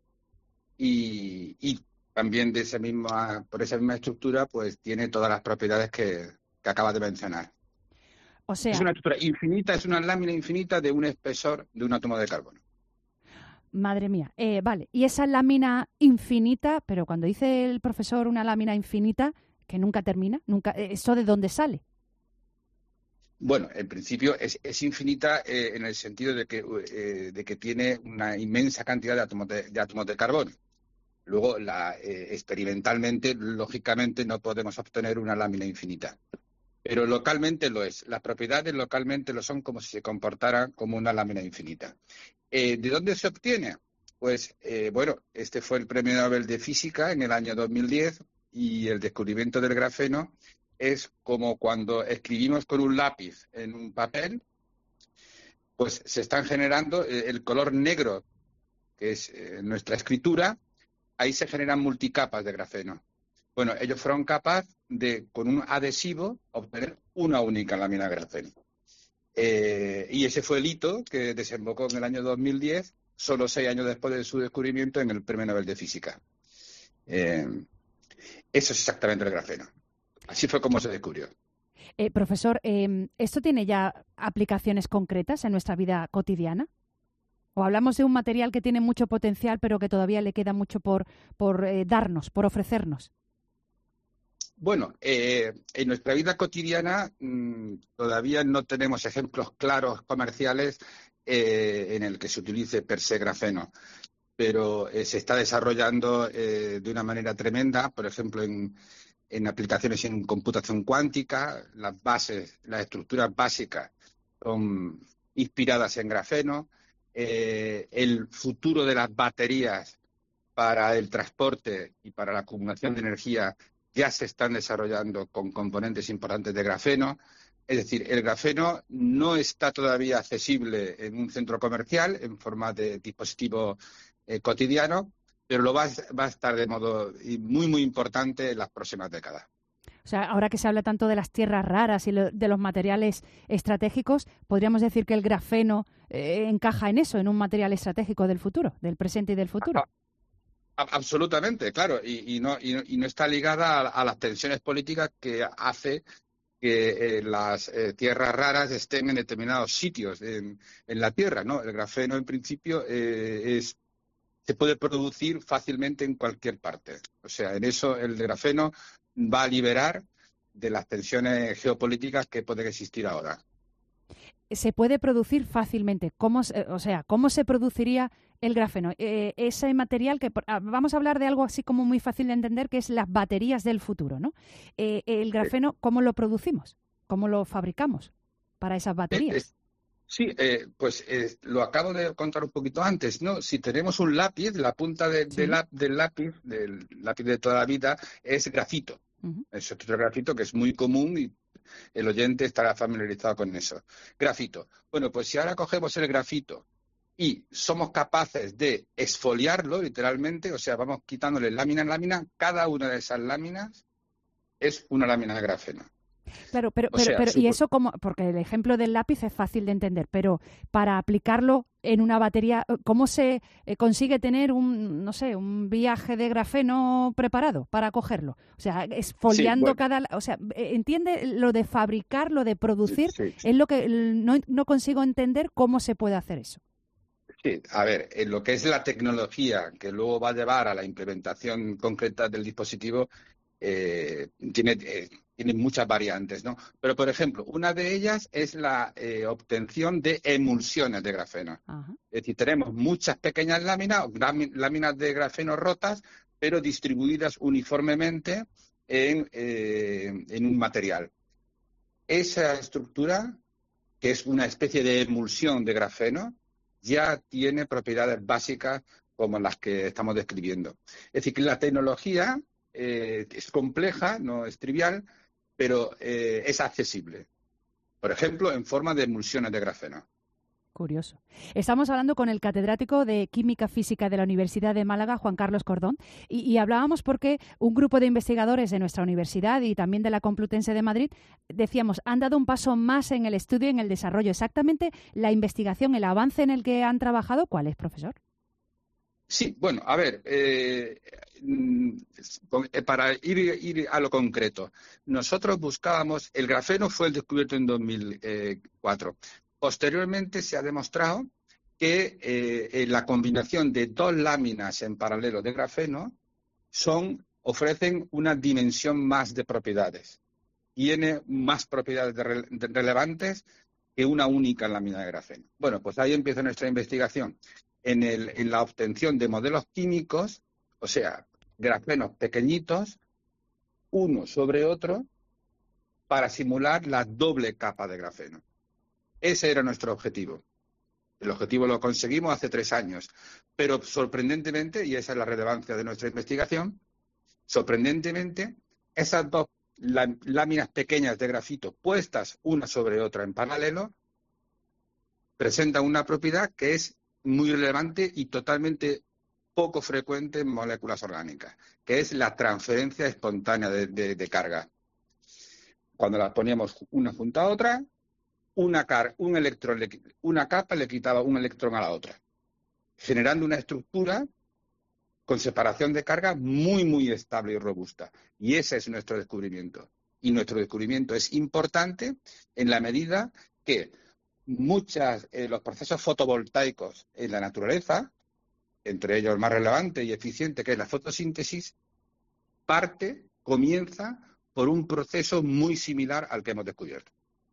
Speaker 24: y, y también de esa misma, por esa misma estructura, pues tiene todas las propiedades que, que acabas de mencionar.
Speaker 3: O sea,
Speaker 24: es una estructura infinita, es una lámina infinita de un espesor de un átomo de carbono.
Speaker 3: Madre mía, eh, vale, y esa lámina infinita, pero cuando dice el profesor una lámina infinita, que nunca termina, nunca, ¿eso de dónde sale?
Speaker 24: Bueno, en principio es, es infinita eh, en el sentido de que, eh, de que tiene una inmensa cantidad de átomos de, de, átomos de carbono. Luego, la, eh, experimentalmente, lógicamente, no podemos obtener una lámina infinita. Pero localmente lo es. Las propiedades localmente lo son como si se comportara como una lámina infinita. Eh, ¿De dónde se obtiene? Pues, eh, bueno, este fue el Premio Nobel de Física en el año dos mil diez y el descubrimiento del grafeno es como cuando escribimos con un lápiz en un papel, pues se están generando eh, el color negro, que es eh, nuestra escritura, ahí se generan multicapas de grafeno. Bueno, ellos fueron capaces de, con un adhesivo, obtener una única lámina de grafeno. Eh, y ese fue el hito que desembocó en el año dos mil diez, solo seis años después de su descubrimiento, en el Premio Nobel de Física. Eh, eso es exactamente el grafeno. Así fue como se descubrió.
Speaker 3: Eh, profesor, eh, ¿esto tiene ya aplicaciones concretas en nuestra vida cotidiana? ¿O hablamos de un material que tiene mucho potencial, pero que todavía le queda mucho por, por eh, darnos, por ofrecernos?
Speaker 24: Bueno, eh, en nuestra vida cotidiana mmm, todavía no tenemos ejemplos claros comerciales eh, en el que se utilice per se grafeno, pero eh, se está desarrollando eh, de una manera tremenda, por ejemplo, en, en aplicaciones en computación cuántica. Las bases, las estructuras básicas son inspiradas en grafeno. Eh, el futuro de las baterías para el transporte y para la acumulación de energía ya se están desarrollando con componentes importantes de grafeno. Es decir, el grafeno no está todavía accesible en un centro comercial en forma de dispositivo eh, cotidiano, pero lo va, va a estar de modo muy, muy importante en las próximas décadas.
Speaker 3: O sea, ahora que se habla tanto de las tierras raras y lo, de los materiales estratégicos, ¿podríamos decir que el grafeno eh, encaja en eso, en un material estratégico del futuro, del presente y del futuro?
Speaker 24: Ajá. Absolutamente, claro, y, y, no, y, no, y no está ligada a, a las tensiones políticas que hace que eh, las eh, tierras raras estén en determinados sitios en, en la Tierra, ¿no? El grafeno, en principio, eh, es, se puede producir fácilmente en cualquier parte. O sea, en eso el grafeno va a liberar de las tensiones geopolíticas que pueden existir ahora.
Speaker 3: Se puede producir fácilmente. ¿Cómo, o sea, ¿cómo se produciría el grafeno? Eh, ese material que... Vamos a hablar de algo así como muy fácil de entender, que es las baterías del futuro, ¿no? Eh, el grafeno, ¿cómo lo producimos? ¿Cómo lo fabricamos para esas baterías?
Speaker 24: Eh, eh, sí, eh, pues eh, lo acabo de contar un poquito antes, ¿no? Si tenemos un lápiz, la punta de, sí. de la, del lápiz, del lápiz de toda la vida, es grafito. Uh-huh. Es otro grafito que es muy común y el oyente estará familiarizado con eso. Grafito. Bueno, pues si ahora cogemos el grafito y somos capaces de esfoliarlo, literalmente, o sea, vamos quitándole lámina en lámina, cada una de esas láminas es una lámina de grafeno.
Speaker 3: Claro, pero, pero, sea, pero y eso como, porque el ejemplo del lápiz es fácil de entender, pero para aplicarlo en una batería, ¿cómo se eh, consigue tener un, no sé, un viaje de grafeno preparado para cogerlo? O sea, esfoliando sí, bueno. cada, o sea, entiende lo de fabricar, lo de producir, sí, sí. es lo que no, no consigo entender cómo se puede hacer eso.
Speaker 24: Sí, a ver, en lo que es la tecnología que luego va a llevar a la implementación concreta del dispositivo, eh, tiene eh, tiene muchas variantes, ¿no? Pero, por ejemplo, una de ellas es la eh, obtención de emulsiones de grafeno. Ajá. Es decir, tenemos muchas pequeñas láminas, láminas de grafeno rotas, pero distribuidas uniformemente en, eh, en un material. Esa estructura, que es una especie de emulsión de grafeno, ya tiene propiedades básicas como las que estamos describiendo. Es decir, que la tecnología eh, es compleja, no es trivial, pero eh, es accesible. Por ejemplo, en forma de emulsiones de grafeno.
Speaker 3: Curioso. Estamos hablando con el catedrático de Química Física de la Universidad de Málaga, Juan Carlos Cordón, y, y hablábamos porque un grupo de investigadores de nuestra universidad y también de la Complutense de Madrid, decíamos, han dado un paso más en el estudio y en el desarrollo. Exactamente la investigación, el avance en el que han trabajado, ¿cuál es, profesor?
Speaker 24: Sí, bueno, a ver, eh, para ir, ir a lo concreto, nosotros buscábamos, el grafeno fue descubierto en dos mil cuatro. Posteriormente se ha demostrado que eh, la combinación de dos láminas en paralelo de grafeno son, ofrecen una dimensión más de propiedades. tiene más propiedades de re, de relevantes que una única lámina de grafeno. Bueno, pues ahí empieza nuestra investigación en, el, en la obtención de modelos químicos, o sea, grafenos pequeñitos, uno sobre otro, para simular la doble capa de grafeno. Ese era nuestro objetivo. El objetivo lo conseguimos hace tres años, pero sorprendentemente, y esa es la relevancia de nuestra investigación, sorprendentemente, esas dos láminas pequeñas de grafito puestas una sobre otra en paralelo presentan una propiedad que es muy relevante y totalmente poco frecuente en moléculas orgánicas, que es la transferencia espontánea de, de, de carga. Cuando las poníamos una junto a otra, una, car un electrón le, una capa le quitaba un electrón a la otra, generando una estructura con separación de carga muy, muy estable y robusta. Y ese es nuestro descubrimiento. Y nuestro descubrimiento es importante en la medida que muchas, eh, los procesos fotovoltaicos en la naturaleza, entre ellos el más relevante y eficiente, que es la fotosíntesis, parte, comienza por un proceso muy similar al que hemos descubierto.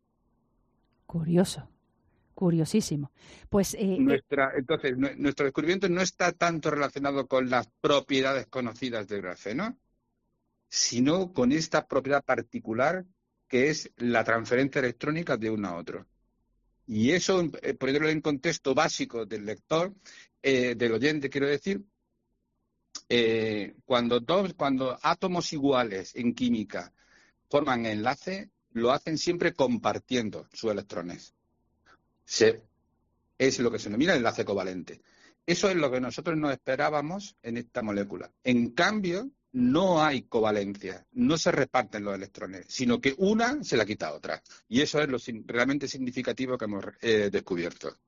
Speaker 3: Curioso, curiosísimo. Pues eh,
Speaker 24: Nuestra, entonces, nuestro descubrimiento no está tanto relacionado con las propiedades conocidas del grafeno, sino con esta propiedad particular que es la transferencia electrónica de uno a otro. Y eso, eh, poniéndolo en contexto básico del lector, eh, del oyente, quiero decir, eh, cuando, dos, cuando átomos iguales en química forman enlace, lo hacen siempre compartiendo sus electrones. Se, es lo que se denomina el enlace covalente. Eso es lo que nosotros no esperábamos en esta molécula. En cambio, no hay covalencia, no se reparten los electrones, sino que una se la quita a otra. Y eso es lo realmente significativo que hemos eh, descubierto.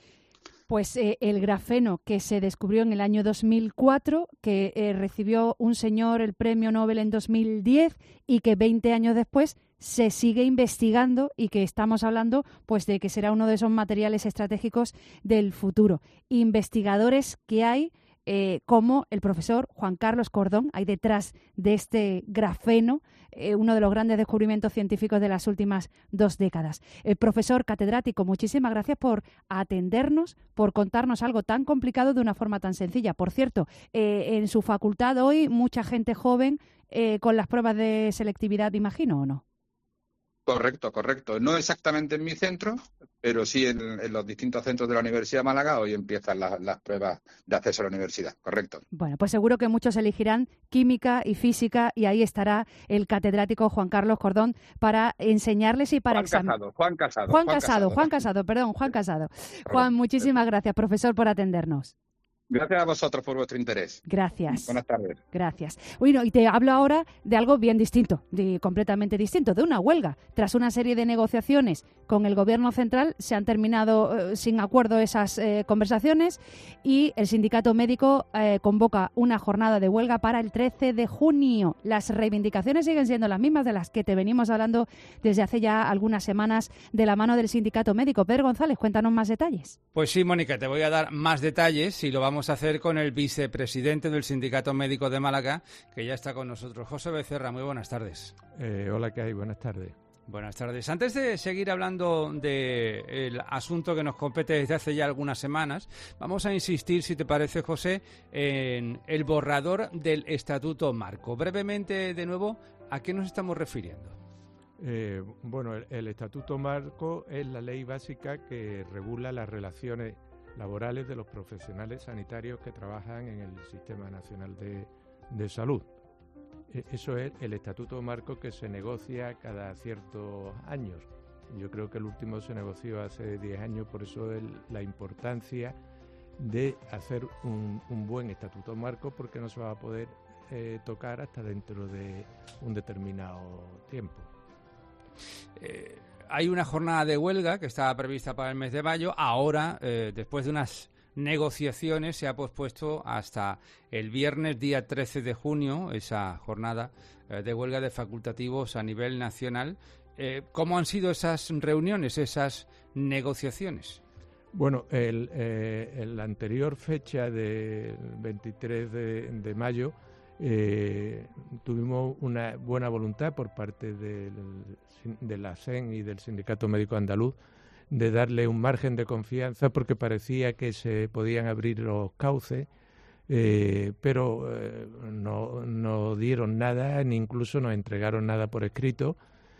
Speaker 3: Pues eh, el grafeno que se descubrió en el año dos mil cuatro, que eh, recibió un señor el premio Nobel en dos mil diez y que veinte años después se sigue investigando y que estamos hablando pues de que será uno de esos materiales estratégicos del futuro. Investigadores que hay eh, como el profesor Juan Carlos Cordón, hay detrás de este grafeno, eh, uno de los grandes descubrimientos científicos de las últimas dos décadas. El profesor catedrático, muchísimas gracias por atendernos, por contarnos algo tan complicado de una forma tan sencilla. Por cierto, eh, en su facultad hoy mucha gente joven eh, con las pruebas de selectividad, imagino, ¿o no?
Speaker 24: Correcto, correcto. No exactamente en mi centro, pero sí en, en los distintos centros de la Universidad de Málaga. Hoy empiezan la, las pruebas de acceso a la universidad, correcto.
Speaker 3: Bueno, pues seguro que muchos elegirán química y física y ahí estará el catedrático Juan Carlos Cordón para enseñarles y para examinar.
Speaker 24: Juan Casado,
Speaker 3: Juan
Speaker 24: Juan
Speaker 3: Casado,
Speaker 24: Casado,
Speaker 3: Juan Casado, perdón, Juan Casado. Juan, muchísimas gracias, profesor, por atendernos.
Speaker 24: Gracias a vosotros por vuestro interés.
Speaker 3: Gracias.
Speaker 24: Buenas tardes.
Speaker 3: Gracias. Bueno, y te hablo ahora de algo bien distinto, de, completamente distinto, de una huelga. Tras una serie de negociaciones con el Gobierno central, se han terminado eh, sin acuerdo esas eh, conversaciones y el sindicato médico eh, convoca una jornada de huelga para el trece de junio. Las reivindicaciones siguen siendo las mismas de las que te venimos hablando desde hace ya algunas semanas de la mano del sindicato médico. Pedro González, cuéntanos más detalles.
Speaker 4: Pues sí, Mónica, te voy a dar más detalles y lo vamos a hacer con el vicepresidente del Sindicato Médico de Málaga, que ya está con nosotros. José Becerra, muy buenas tardes.
Speaker 5: Eh, hola, ¿qué hay? Buenas tardes.
Speaker 4: Buenas tardes. Antes de seguir hablando del asunto que nos compete desde hace ya algunas semanas, vamos a insistir, si te parece, José, en el borrador del Estatuto Marco. Brevemente, de nuevo, ¿a qué nos estamos refiriendo?
Speaker 5: Eh, bueno, el, el Estatuto Marco es la ley básica que regula las relaciones laborales de los profesionales sanitarios que trabajan en el Sistema Nacional de, de Salud. Eso es el Estatuto Marco que se negocia cada ciertos años. Yo creo que el último se negoció hace diez años, por eso es la importancia de hacer un, un buen Estatuto Marco, porque no se va a poder eh, tocar hasta dentro de un determinado tiempo.
Speaker 4: Eh... Hay una jornada de huelga que estaba prevista para el mes de mayo. Ahora, eh, después de unas negociaciones, se ha pospuesto hasta el viernes, día trece de junio, esa jornada eh, de huelga de facultativos a nivel nacional. Eh, ¿Cómo han sido esas reuniones, esas negociaciones?
Speaker 5: Bueno, el, eh, la anterior fecha del veintitrés de, de mayo eh, tuvimos una buena voluntad por parte del, de la S E N y del Sindicato Médico Andaluz de darle un margen de confianza porque parecía que se podían abrir los cauces, eh, pero eh, no, no dieron nada ni incluso nos entregaron nada por escrito.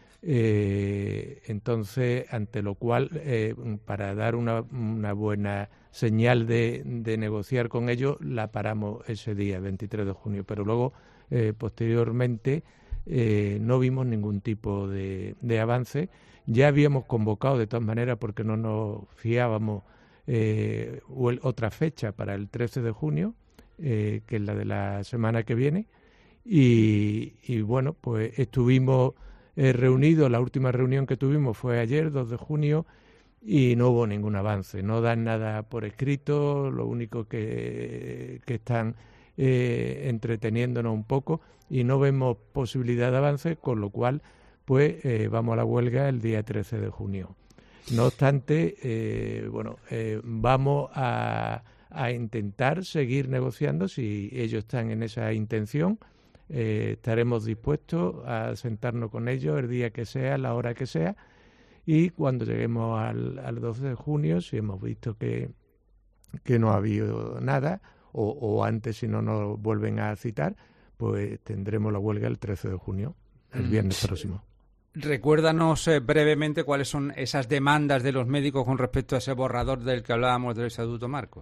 Speaker 5: Eh, entonces, ante lo cual, eh, para dar una, una buena señal de, de negociar con ellos, la paramos ese día, veintitrés de junio, pero luego, eh, posteriormente, eh, no vimos ningún tipo de, de avance. Ya habíamos convocado, de todas maneras, porque no nos fiábamos, eh, otra fecha para el trece de junio, eh, que es la de la semana que viene, y, y bueno, pues estuvimos Eh, reunido, la última reunión que tuvimos fue ayer, dos de junio, y no hubo ningún avance, no dan nada por escrito, lo único que, que están eh, entreteniéndonos un poco y no vemos posibilidad de avance, con lo cual pues eh, vamos a la huelga el día trece de junio. No obstante, eh, bueno, eh, vamos a, a intentar seguir negociando si ellos están en esa intención. Eh, estaremos dispuestos a sentarnos con ellos el día que sea, la hora que sea, y cuando lleguemos al, al doce de junio, si hemos visto que, que no ha habido nada, o, o antes si no nos vuelven a citar, pues tendremos la huelga el trece de junio, el viernes próximo.
Speaker 4: Recuérdanos eh, brevemente cuáles son esas demandas de los médicos con respecto a ese borrador del que hablábamos del Estatuto Marco.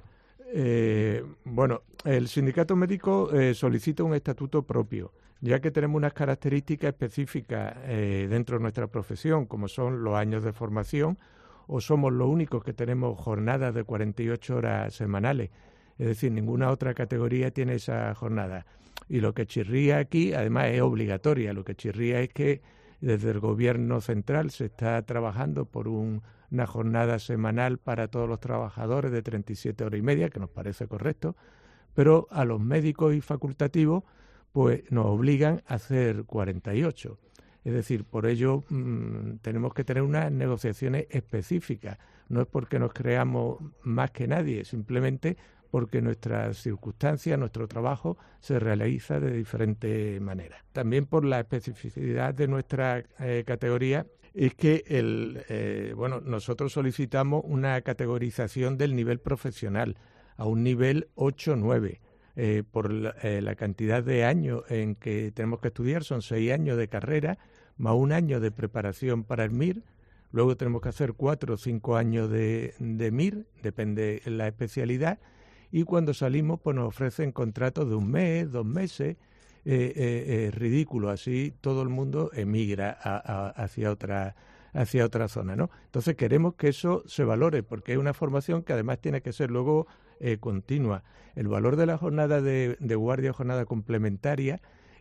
Speaker 5: Eh, bueno, el sindicato médico eh, solicita un estatuto propio, ya que tenemos unas características específicas eh, dentro de nuestra profesión, como son los años de formación, o somos los únicos que tenemos jornadas de cuarenta y ocho horas semanales. Es decir, ninguna otra categoría tiene esa jornada. Y lo que chirría aquí, además, es obligatoria. Lo que chirría es que desde el Gobierno central se está trabajando por un una jornada semanal para todos los trabajadores de treinta y siete horas y media, que nos parece correcto, pero a los médicos y facultativos pues nos obligan a hacer cuarenta y ocho. Es decir, por ello mmm, tenemos que tener unas negociaciones específicas. No es porque nos creamos más que nadie, simplemente porque nuestras circunstancias, nuestro trabajo se realiza de diferente manera. También por la especificidad de nuestra eh, categoría, es que el, eh, bueno, nosotros solicitamos una categorización del nivel profesional a un nivel ocho nueve, eh, por la, eh, la cantidad de años en que tenemos que estudiar, son seis años de carrera, más un año de preparación para el M I R, luego tenemos que hacer cuatro o cinco años de, de M I R, depende de la especialidad, y cuando salimos pues nos ofrecen contratos de un mes, dos meses, Eh, eh, eh, ridículo, así todo el mundo emigra a, a, hacia otra hacia otra zona, ¿no? Entonces queremos que eso se valore, porque es una formación que además tiene que ser luego eh, continua. El valor de la jornada de, de guardia, jornada complementaria,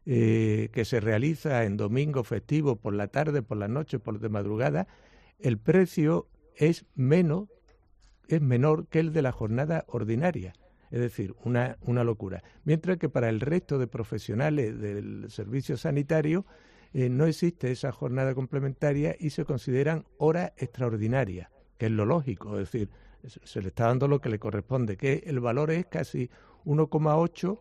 Speaker 5: eh, que se realiza en domingo festivo, por la tarde, por la noche, por de madrugada, el precio es menos, es menor que el de la jornada ordinaria. Es decir, una, una locura. Mientras que para el resto de profesionales del servicio sanitario eh, no existe esa jornada complementaria y se consideran horas extraordinarias, que es lo lógico. Es decir, se le está dando lo que le corresponde, que el valor es casi uno coma ocho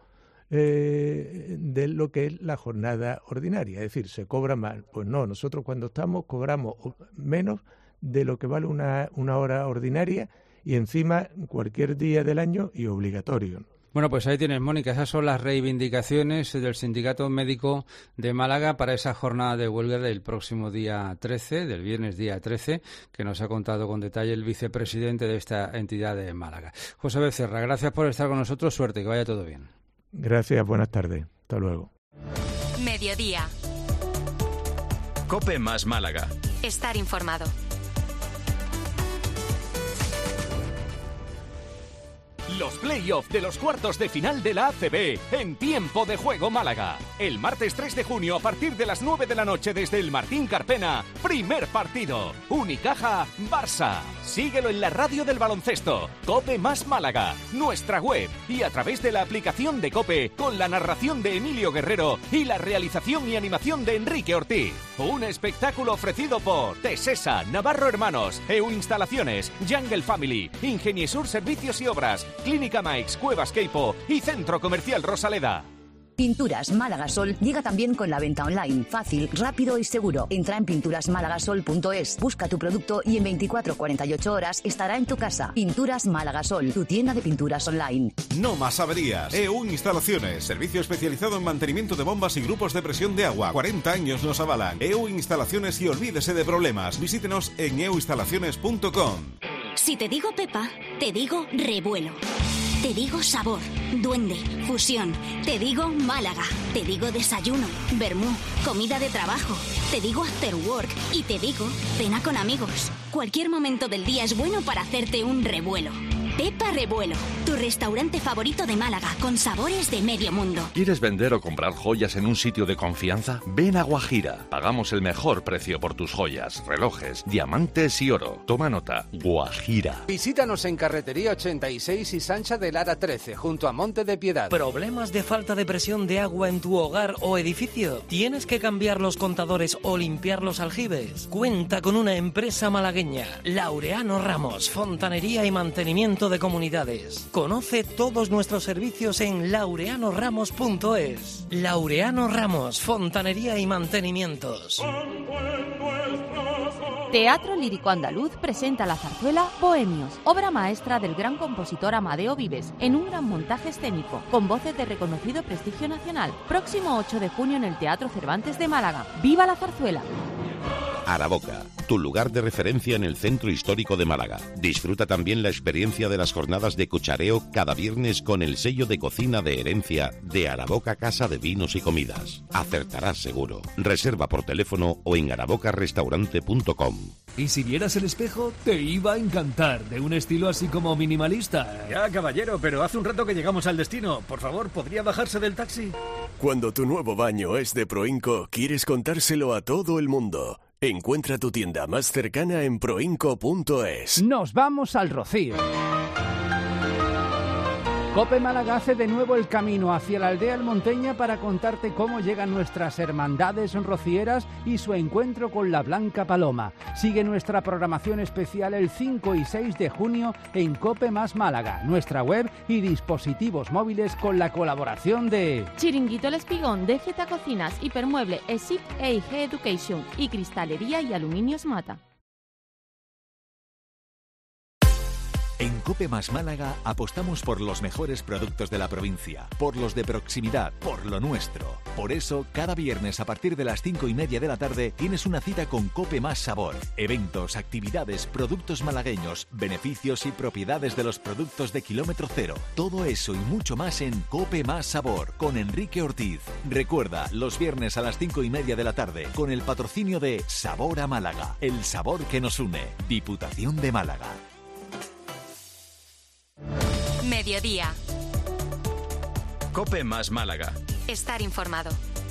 Speaker 5: eh, de lo que es la jornada ordinaria. Es decir, se cobra más. Pues no, nosotros cuando estamos cobramos menos de lo que vale una, una hora ordinaria, y encima cualquier día del año y obligatorio.
Speaker 4: Bueno, pues ahí tienes, Mónica, esas son las reivindicaciones del Sindicato Médico de Málaga para esa jornada de huelga del próximo día trece, del viernes día trece, que nos ha contado con detalle el vicepresidente de esta entidad de Málaga. José Becerra, gracias por estar con nosotros, suerte, que vaya todo bien.
Speaker 5: Gracias, buenas tardes, hasta luego.
Speaker 12: Mediodía.
Speaker 6: COPE más Málaga.
Speaker 12: Estar informado.
Speaker 6: Los play-off de los cuartos de final de la A C B en Tiempo de Juego Málaga. El martes tres de junio a partir de las nueve de la noche desde el Martín Carpena. Primer partido. Unicaja Barça. Síguelo en la radio del baloncesto. COPE más Málaga. Nuestra web y a través de la aplicación de COPE con la narración de Emilio Guerrero y la realización y animación de Enrique Ortiz. Un espectáculo ofrecido por Tesesa, Navarro Hermanos, E U Instalaciones, Jungle Family, Ingeniesur Servicios y Obras, Clínica Maix, Cuevas Queipo y Centro Comercial Rosaleda.
Speaker 7: Pinturas Málaga Sol llega también con la venta online, fácil, rápido y seguro. Entra en pinturas málaga sol punto es, busca tu producto y en veinticuatro a cuarenta y ocho horas estará en tu casa. Pinturas Málaga Sol, tu tienda de pinturas online.
Speaker 8: No más averías. E U Instalaciones, servicio especializado en mantenimiento de bombas y grupos de presión de agua. cuarenta años nos avalan. E U Instalaciones y olvídese de problemas. Visítenos en e u instalaciones punto com.
Speaker 13: Si te digo Pepa, te digo revuelo. Te digo sabor, duende, fusión. Te digo Málaga. Te digo desayuno, vermú, comida de trabajo. Te digo after work y te digo cena con amigos. Cualquier momento del día es bueno para hacerte un revuelo. Pepa Revuelo, tu restaurante favorito de Málaga, con sabores de medio mundo.
Speaker 17: ¿Quieres vender o comprar joyas en un sitio de confianza? Ven a Guajira. Pagamos el mejor precio por tus joyas, relojes, diamantes y oro. Toma nota. Guajira.
Speaker 10: Visítanos en Carretería ochenta y seis y Sancha de Lara trece, junto a Monte de Piedad.
Speaker 14: ¿Problemas de falta de presión de agua en tu hogar o edificio? ¿Tienes que cambiar los contadores o limpiar los aljibes? Cuenta con una empresa malagueña, Laureano Ramos, fontanería y mantenimiento de comunidades. Conoce todos nuestros servicios en laureano ramos punto es. Laureano Ramos, fontanería y mantenimientos.
Speaker 22: Teatro Lírico Andaluz presenta la zarzuela Bohemios, obra maestra del gran compositor Amadeo Vives, en un gran montaje escénico, con voces de reconocido prestigio nacional. Próximo ocho de junio en el Teatro Cervantes de Málaga. ¡Viva la zarzuela!
Speaker 25: Araboca, tu lugar de referencia en el centro histórico de Málaga. Disfruta también la experiencia de las jornadas de cuchareo cada viernes con el sello de cocina de herencia de Araboca Casa de Vinos y Comidas. Acertarás seguro. Reserva por teléfono o en araboca restaurante punto com.
Speaker 26: Y si vieras el espejo, te iba a encantar, de un estilo así como minimalista.
Speaker 27: Ya, caballero, pero hace un rato que llegamos al destino. Por favor, ¿podría bajarse del taxi?
Speaker 28: Cuando tu nuevo baño es de Proinco, quieres contárselo a todo el mundo. Encuentra tu tienda más cercana en proinco punto es.
Speaker 29: Nos vamos al Rocío. COPE Málaga hace de nuevo el camino hacia la aldea almonteña para contarte cómo llegan nuestras hermandades rocieras y su encuentro con la Blanca Paloma. Sigue nuestra programación especial el cinco y seis de junio en COPE Más Málaga, nuestra web y dispositivos móviles con la colaboración de
Speaker 22: Chiringuito El Espigón, D G Cocinas, Hipermueble, E S I C e I G Education y Cristalería y Aluminios Mata.
Speaker 30: En COPE Más Málaga apostamos por los mejores productos de la provincia, por los de proximidad, por lo nuestro. Por eso, cada viernes a partir de las cinco y media de la tarde tienes una cita con COPE Más Sabor. Eventos, actividades, productos malagueños, beneficios y propiedades de los productos de kilómetro cero. Todo eso y mucho más en COPE Más Sabor con Enrique Ortiz. Recuerda, los viernes a las cinco y media de la tarde con el patrocinio de Sabor a Málaga, el sabor que nos une. Diputación de Málaga.
Speaker 12: Mediodía.
Speaker 6: COPE Más Málaga.
Speaker 12: Estar informado.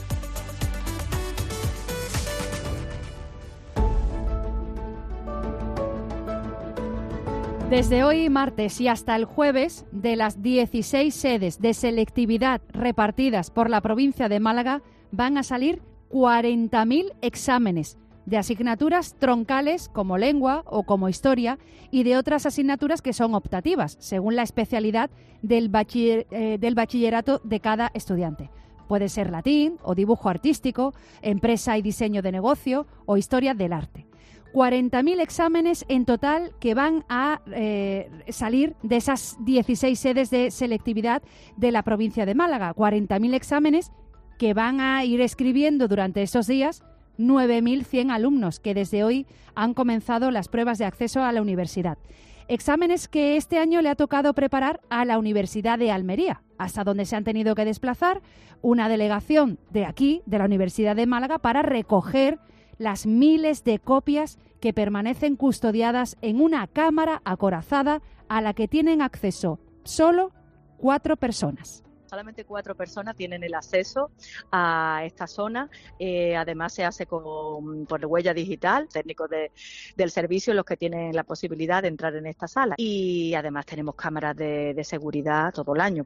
Speaker 3: Desde hoy martes y hasta el jueves, de las dieciséis sedes de selectividad repartidas por la provincia de Málaga, van a salir cuarenta mil exámenes de asignaturas troncales como lengua o como historia y de otras asignaturas que son optativas, según la especialidad del, bachiller, eh, del bachillerato de cada estudiante. Puede ser latín o dibujo artístico, empresa y diseño de negocio o historia del arte. cuarenta mil exámenes en total que van a eh, salir de esas dieciséis sedes de selectividad de la provincia de Málaga. cuarenta mil exámenes que van a ir escribiendo durante estos días nueve mil cien alumnos que desde hoy han comenzado las pruebas de acceso a la universidad. Exámenes que este año le ha tocado preparar a la Universidad de Almería, hasta donde se han tenido que desplazar una delegación de aquí, de la Universidad de Málaga, para recoger las miles de copias que permanecen custodiadas en una cámara acorazada a la que tienen acceso solo cuatro personas.
Speaker 31: Solamente cuatro personas tienen el acceso a esta zona. Eh, además, se hace con, por huella digital, técnicos de, del servicio los que tienen la posibilidad de entrar en esta sala. Y además tenemos cámaras de, de seguridad todo el año.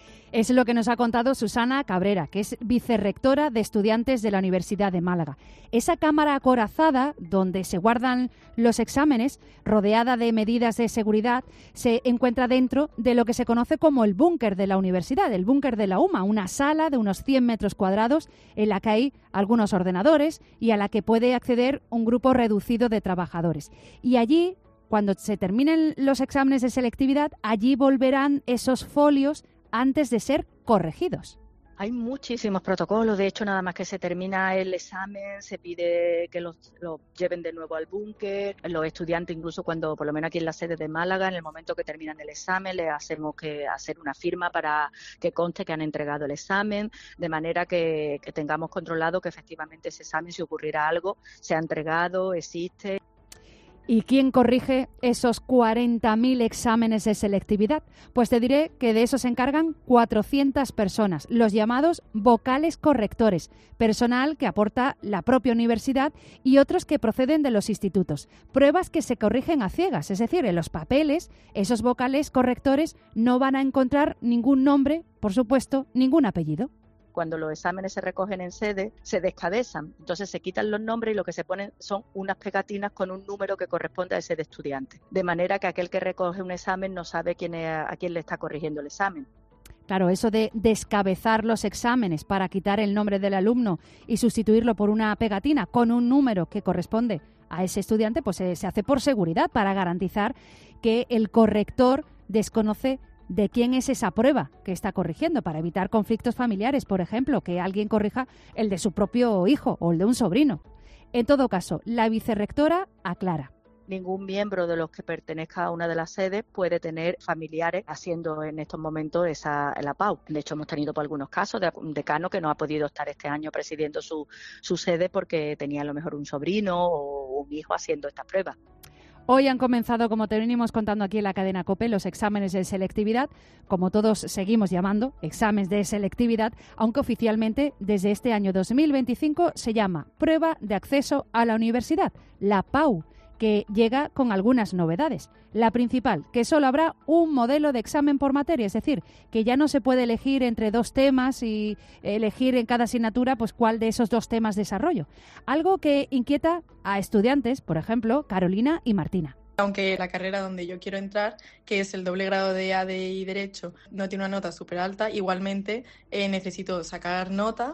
Speaker 3: Es lo que nos ha contado Susana Cabrera, que es vicerrectora de estudiantes de la Universidad de Málaga. Esa cámara acorazada, donde se guardan los exámenes, rodeada de medidas de seguridad, se encuentra dentro de lo que se conoce como el búnker de la universidad, el búnker de la UMA, una sala de unos cien metros cuadrados en la que hay algunos ordenadores y a la que puede acceder un grupo reducido de trabajadores. Y allí, cuando se terminen los exámenes de selectividad, allí volverán esos folios antes de ser corregidos.
Speaker 31: Hay muchísimos protocolos, de hecho nada más que se termina el examen se pide que los, los lleven de nuevo al búnker. Los estudiantes, incluso cuando, por lo menos aquí en la sede de Málaga, en el momento que terminan el examen les hacemos que hacer una firma para que conste que han entregado el examen, de manera que, que tengamos controlado que efectivamente ese examen, si ocurriera algo, se ha entregado, existe.
Speaker 3: ¿Y quién corrige esos cuarenta mil exámenes de selectividad? Pues te diré que de eso se encargan cuatrocientas personas, los llamados vocales correctores, personal que aporta la propia universidad y otros que proceden de los institutos. Pruebas que se corrigen a ciegas, es decir, en los papeles, esos vocales correctores no van a encontrar ningún nombre, por supuesto, ningún apellido.
Speaker 31: Cuando los exámenes se recogen en sede, se descabezan. Entonces se quitan los nombres y lo que se ponen son unas pegatinas con un número que corresponde a ese de estudiante. De manera que aquel que recoge un examen no sabe quién es, a quién le está corrigiendo el examen.
Speaker 3: Claro, eso de descabezar los exámenes para quitar el nombre del alumno y sustituirlo por una pegatina con un número que corresponde a ese estudiante, pues se, se hace por seguridad, para garantizar que el corrector desconoce de quién es esa prueba que está corrigiendo, para evitar conflictos familiares, por ejemplo, que alguien corrija el de su propio hijo o el de un sobrino. En todo caso, la vicerrectora aclara.
Speaker 31: Ningún miembro de los que pertenezca a una de las sedes puede tener familiares haciendo en estos momentos esa la P A U. De hecho, hemos tenido por algunos casos de un decano que no ha podido estar este año presidiendo su, su sede porque tenía a lo mejor un sobrino o un hijo haciendo estas pruebas.
Speaker 3: Hoy han comenzado, como te venimos contando aquí en la cadena COPE, los exámenes de selectividad, como todos seguimos llamando, exámenes de selectividad, aunque oficialmente desde este año dos mil veinticinco se llama Prueba de Acceso a la Universidad, la P A U, que llega con algunas novedades. La principal, que solo habrá un modelo de examen por materia, es decir, que ya no se puede elegir entre dos temas y elegir en cada asignatura pues cuál de esos dos temas desarrollo. Algo que inquieta a estudiantes, por ejemplo, Carolina y Martina.
Speaker 1: Aunque la carrera donde yo quiero entrar, que es el doble grado de A D I Derecho, no tiene una nota súper alta, igualmente eh, necesito sacar nota.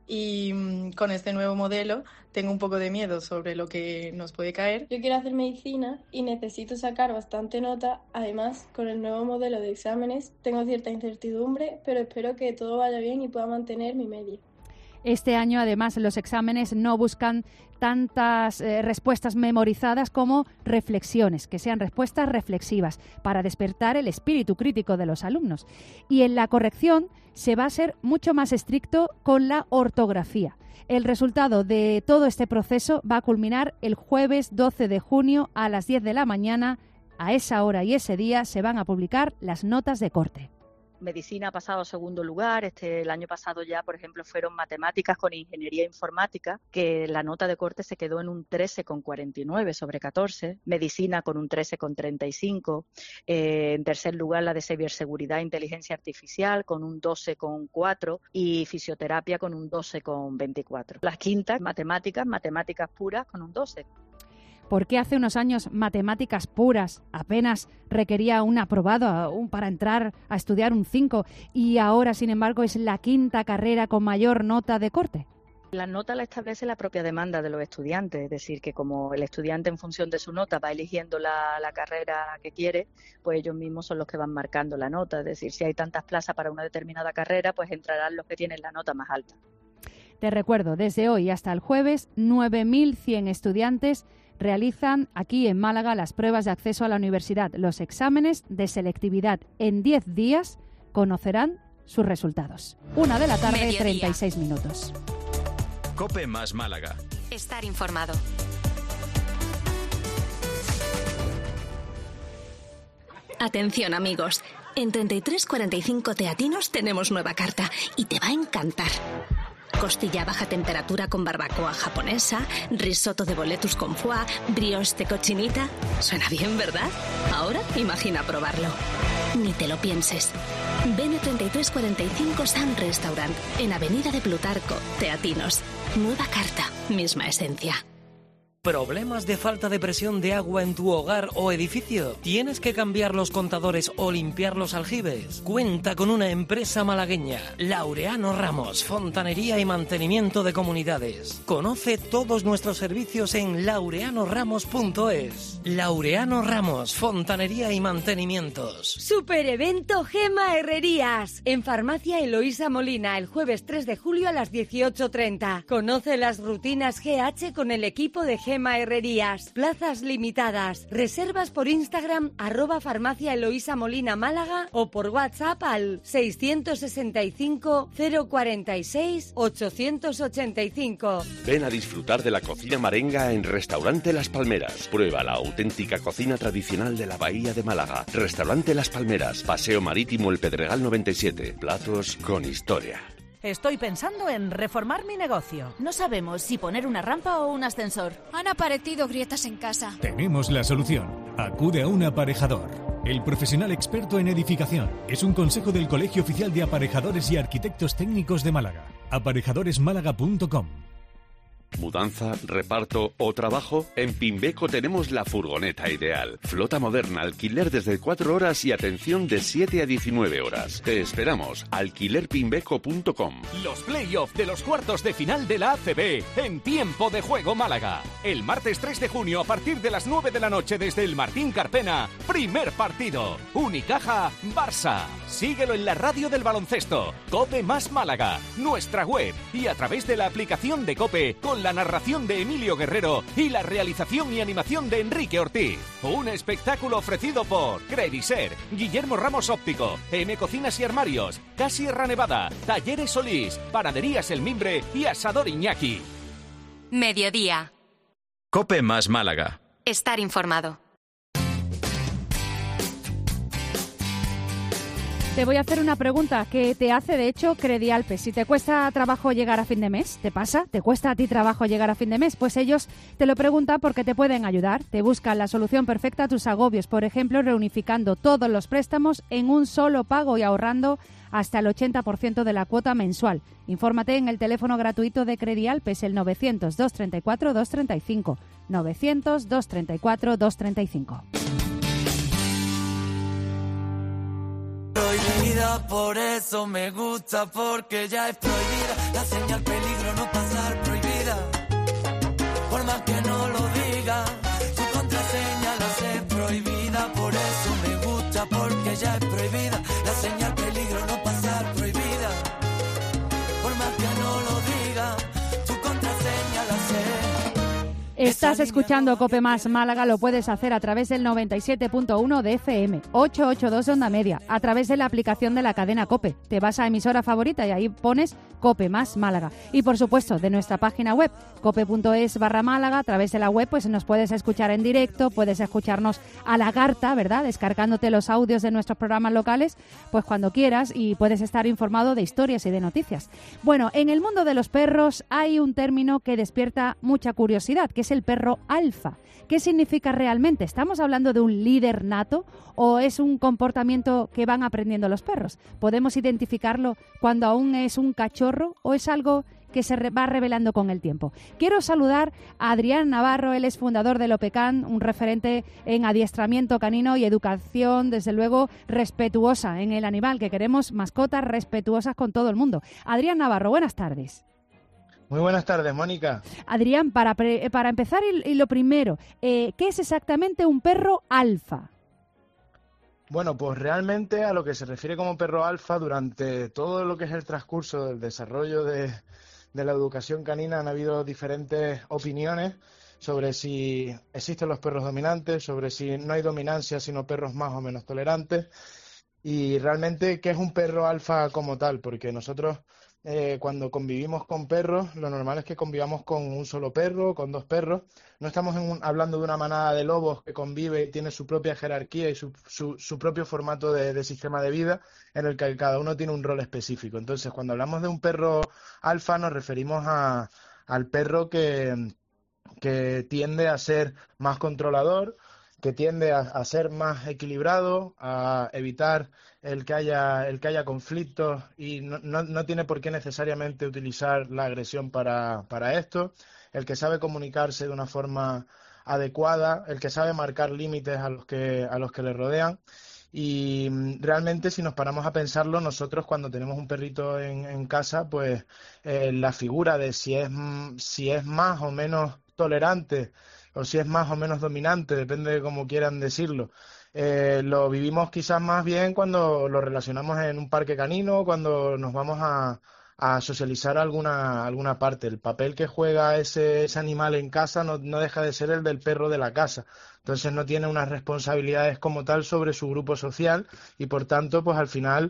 Speaker 1: Y mmm, con este nuevo modelo tengo un poco de miedo sobre lo que nos puede caer.
Speaker 2: Yo quiero hacer medicina y necesito sacar bastante nota. Además, con el nuevo modelo de exámenes tengo cierta incertidumbre, pero espero que todo vaya bien y pueda mantener mi media.
Speaker 3: Este año, además, los exámenes no buscan tantas eh, respuestas memorizadas como reflexiones, que sean respuestas reflexivas para despertar el espíritu crítico de los alumnos. Y en la corrección se va a ser mucho más estricto con la ortografía. El resultado de todo este proceso va a culminar el jueves doce de junio a las diez de la mañana. A esa hora y ese día se van a publicar las notas de corte.
Speaker 31: Medicina ha pasado a segundo lugar. Este, el año pasado ya, por ejemplo, fueron matemáticas con ingeniería informática, que la nota de corte se quedó en un trece coma cuarenta y nueve sobre catorce. Medicina con un trece coma treinta y cinco. Eh, en tercer lugar, la de ciberseguridad e inteligencia artificial con un doce coma cuatro y fisioterapia con un doce coma veinticuatro. Las quintas, matemáticas, matemáticas puras con un doce.
Speaker 3: ¿Por qué hace unos años matemáticas puras apenas requería un aprobado un, para entrar a estudiar un cinco y ahora, sin embargo, es la quinta carrera con mayor nota de corte?
Speaker 31: La nota la establece la propia demanda de los estudiantes, es decir, que como el estudiante en función de su nota va eligiendo la, la carrera que quiere, pues ellos mismos son los que van marcando la nota. Es decir, si hay tantas plazas para una determinada carrera, pues entrarán los que tienen la nota más alta.
Speaker 3: Te recuerdo, desde hoy hasta el jueves, nueve mil cien estudiantes realizan aquí en Málaga las pruebas de acceso a la universidad, los exámenes de selectividad. En diez días conocerán sus resultados. Una de la tarde, Mediodía. treinta y seis minutos.
Speaker 30: COPE más Málaga.
Speaker 12: Estar informado.
Speaker 13: Atención, amigos. En treinta y tres cuarenta y cinco Teatinos tenemos nueva carta y te va a encantar. Costilla a baja temperatura con barbacoa japonesa, risotto de boletus con foie, brioche de cochinita. Suena bien, ¿verdad? Ahora imagina probarlo. Ni te lo pienses. Ven a treinta y tres cuarenta y cinco Sun Restaurant, en Avenida de Plutarco, Teatinos. Nueva carta, misma esencia.
Speaker 14: ¿Problemas de falta de presión de agua en tu hogar o edificio? ¿Tienes que cambiar los contadores o limpiar los aljibes? Cuenta con una empresa malagueña, Laureano Ramos, fontanería y mantenimiento de comunidades. Conoce todos nuestros servicios en laureano ramos punto es. Laureano Ramos, fontanería y mantenimientos.
Speaker 4: Super evento Gema Herrerías en Farmacia Eloísa Molina el jueves tres de julio a las dieciocho treinta. Conoce las rutinas G H con el equipo de Gema Herrerías. Plazas limitadas. Reservas por Instagram arroba farmacia Eloísa Molina Málaga o por WhatsApp al seiscientos sesenta y cinco cero cuarenta y seis ochocientos ochenta y cinco.
Speaker 17: Ven a disfrutar de la cocina marenga en Restaurante Las Palmeras. Prueba la auténtica cocina tradicional de la Bahía de Málaga. Restaurante Las Palmeras, Paseo Marítimo El Pedregal noventa y siete. Platos con historia.
Speaker 9: Estoy pensando en reformar mi negocio. No sabemos si poner una rampa o un ascensor.
Speaker 11: Han aparecido grietas en casa.
Speaker 15: Tenemos la solución. Acude a un aparejador. El profesional experto en edificación. Es un consejo del Colegio Oficial de Aparejadores y Arquitectos Técnicos de Málaga. aparejadores málaga punto com.
Speaker 17: ¿Mudanza, reparto o trabajo? En Pimbeco tenemos la furgoneta ideal. Flota moderna, alquiler desde cuatro horas y atención de siete a diecinueve horas. Te esperamos. alquiler pimbeco punto com.
Speaker 6: Los play-off de los cuartos de final de la A C B en Tiempo de Juego Málaga. El martes tres de junio a partir de las nueve de la noche desde el Martín Carpena. Primer partido. Unicaja Barça. Síguelo en la radio del baloncesto. COPE más Málaga. Nuestra web y a través de la aplicación de COPE con la narración de Emilio Guerrero y la realización y animación de Enrique Ortiz. Un espectáculo ofrecido por Crediser, Guillermo Ramos Óptico, M Cocinas y Armarios, Casierra Nevada, Talleres Solís, Panaderías El Mimbre y Asador Iñaki.
Speaker 12: Mediodía.
Speaker 16: COPE más Málaga.
Speaker 12: Estar informado.
Speaker 3: Te voy a hacer una pregunta que te hace, de hecho, Credialpe. Si te cuesta trabajo llegar a fin de mes, ¿te pasa? ¿Te cuesta a ti trabajo llegar a fin de mes? Pues ellos te lo preguntan porque te pueden ayudar. Te buscan la solución perfecta a tus agobios, por ejemplo, reunificando todos los préstamos en un solo pago y ahorrando hasta el ochenta por ciento de la cuota mensual. Infórmate en el teléfono gratuito de Credialpe, es el novecientos, doscientos treinta y cuatro, doscientos treinta y cinco. novecientos, doscientos treinta y cuatro, doscientos treinta y cinco.
Speaker 18: Prohibida, por eso me gusta, porque ya es prohibida. La señal peligro no pasar prohibida, por más que no lo diga. Su contraseña la sé prohibida, por eso me gusta, porque ya es prohibida. La señal peligro no pasar prohibida, por más que no lo diga. Su contraseña la sé.
Speaker 3: Estás escuchando COPE más Málaga, lo puedes hacer a través del noventa y siete punto uno de F M, ochocientos ochenta y dos de onda media, a través de la aplicación de la cadena COPE. Te vas a emisora favorita y ahí pones COPE más Málaga. Y por supuesto, de nuestra página web, cope punto es barra Málaga, a través de la web pues nos puedes escuchar en directo, puedes escucharnos a la carta, ¿verdad? Descargándote los audios de nuestros programas locales, pues cuando quieras, y puedes estar informado de historias y de noticias. Bueno, en el mundo de los perros hay un término que despierta mucha curiosidad, que es el perro alfa. ¿Qué significa realmente? ¿Estamos hablando de un líder nato o es un comportamiento que van aprendiendo los perros? ¿Podemos identificarlo cuando aún es un cachorro o es algo que se va revelando con el tiempo? Quiero saludar a Adrián Navarro, él es fundador del OPECAN, un referente en adiestramiento canino y educación, desde luego, respetuosa en el animal, que queremos mascotas respetuosas con todo el mundo. Adrián Navarro, buenas tardes.
Speaker 19: Muy buenas tardes, Mónica.
Speaker 3: Adrián, para, pre, para empezar y, y lo primero, eh, ¿qué es exactamente un perro alfa?
Speaker 19: Bueno, pues realmente a lo que se refiere como perro alfa, durante todo lo que es el transcurso del desarrollo de, de la educación canina han habido diferentes opiniones sobre si existen los perros dominantes, sobre si no hay dominancia sino perros más o menos tolerantes, y realmente qué es un perro alfa como tal, porque nosotros eh, cuando convivimos con perros, lo normal es que convivamos con un solo perro, con dos perros. No estamos en un, hablando de una manada de lobos que convive y tiene su propia jerarquía y su, su, su propio formato de, de sistema de vida en el que cada uno tiene un rol específico. Entonces, cuando hablamos de un perro alfa, nos referimos a, al perro que, que tiende a ser más controlador, que tiende a, a ser más equilibrado, a evitar el que haya el que haya conflictos y no, no, no tiene por qué necesariamente utilizar la agresión para, para esto, el que sabe comunicarse de una forma adecuada, el que sabe marcar límites a los que a los que le rodean. Y realmente, si nos paramos a pensarlo, nosotros cuando tenemos un perrito en, en casa, pues eh, la figura de si es si es más o menos tolerante o si es más o menos dominante, depende de cómo quieran decirlo. Eh, lo vivimos quizás más bien cuando lo relacionamos en un parque canino, cuando nos vamos a, a socializar alguna alguna parte. El papel que juega ese, ese animal en casa no, no deja de ser el del perro de la casa. Entonces no tiene unas responsabilidades como tal sobre su grupo social y por tanto, pues al final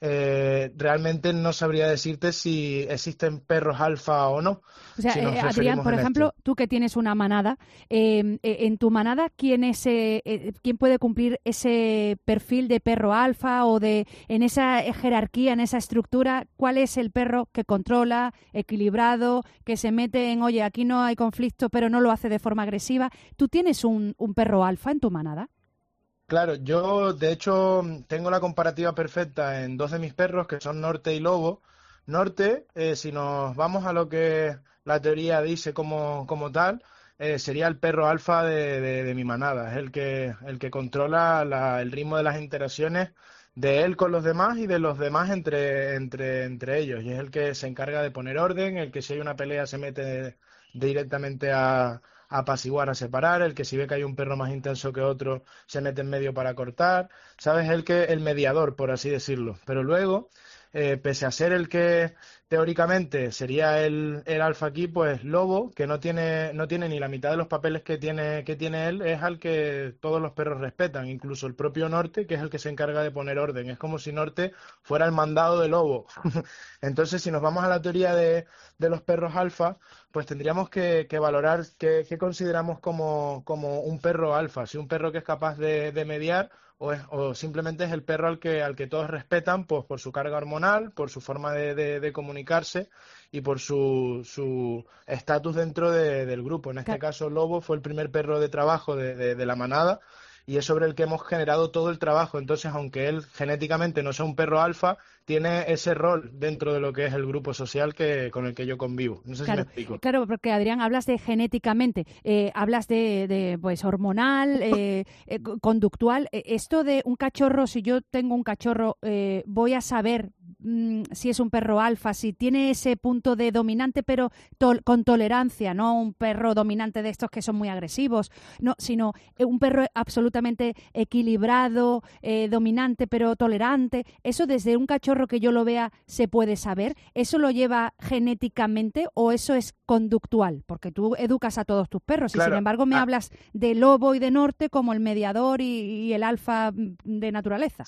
Speaker 19: eh, realmente no sabría decirte si existen perros alfa o no.
Speaker 3: O sea,
Speaker 19: si
Speaker 3: eh, Adrián, por ejemplo, esto. Tú que tienes una manada, eh, en tu manada, ¿quién es, eh, quién puede cumplir ese perfil de perro alfa o de en esa jerarquía, en esa estructura? ¿Cuál es el perro que controla, equilibrado, que se mete en, oye, aquí no hay conflicto, pero no lo hace de forma agresiva? ¿Tú tienes un, un perro alfa en tu manada?
Speaker 19: Claro, yo de hecho tengo la comparativa perfecta en dos de mis perros que son Norte y Lobo. Norte, eh, si nos vamos a lo que la teoría dice como, como tal, eh, sería el perro alfa de, de, de mi manada. Es el que, el que controla la, el ritmo de las interacciones de él con los demás y de los demás entre, entre, entre ellos. Y es el que se encarga de poner orden, el que si hay una pelea se mete de, directamente a... a apaciguar, a separar, el que si ve que hay un perro más intenso que otro se mete en medio para cortar, ¿sabes? El que el mediador, por así decirlo. Pero luego, eh, pese a ser el que teóricamente sería el, el alfa aquí, pues Lobo, que no tiene no tiene ni la mitad de los papeles que tiene que tiene él, es al que todos los perros respetan, incluso el propio Norte, que es el que se encarga de poner orden. Es como si Norte fuera el mandado de Lobo. Entonces, si nos vamos a la teoría de, de los perros alfa, pues tendríamos que, que valorar qué, qué consideramos como, como un perro alfa, si un perro que es capaz de, de mediar o, es, o simplemente es el perro al que, al que todos respetan pues, por su carga hormonal, por su forma de, de, de comunicarse y por su su estatus dentro de, del grupo. En este caso, Lobo fue el primer perro de trabajo de, de, de la manada y es sobre el que hemos generado todo el trabajo. Entonces, aunque él genéticamente no sea un perro alfa, tiene ese rol dentro de lo que es el grupo social que con el que yo convivo. No sé
Speaker 3: claro,
Speaker 19: si me explico.
Speaker 3: Claro, porque Adrián, hablas de genéticamente, eh, hablas de, de pues hormonal, eh, eh, conductual. Esto de un cachorro, si yo tengo un cachorro, eh, voy a saber mmm, si es un perro alfa, si tiene ese punto de dominante, pero tol- con tolerancia, no un perro dominante de estos que son muy agresivos, no, sino un perro absolutamente equilibrado, eh, dominante, pero tolerante. Eso desde un cachorro que yo lo vea se puede saber. ¿Eso lo lleva genéticamente o eso es conductual? Porque tú educas a todos tus perros claro. Y sin embargo me ah. hablas de Lobo y de Norte como el mediador y, y el alfa de naturaleza.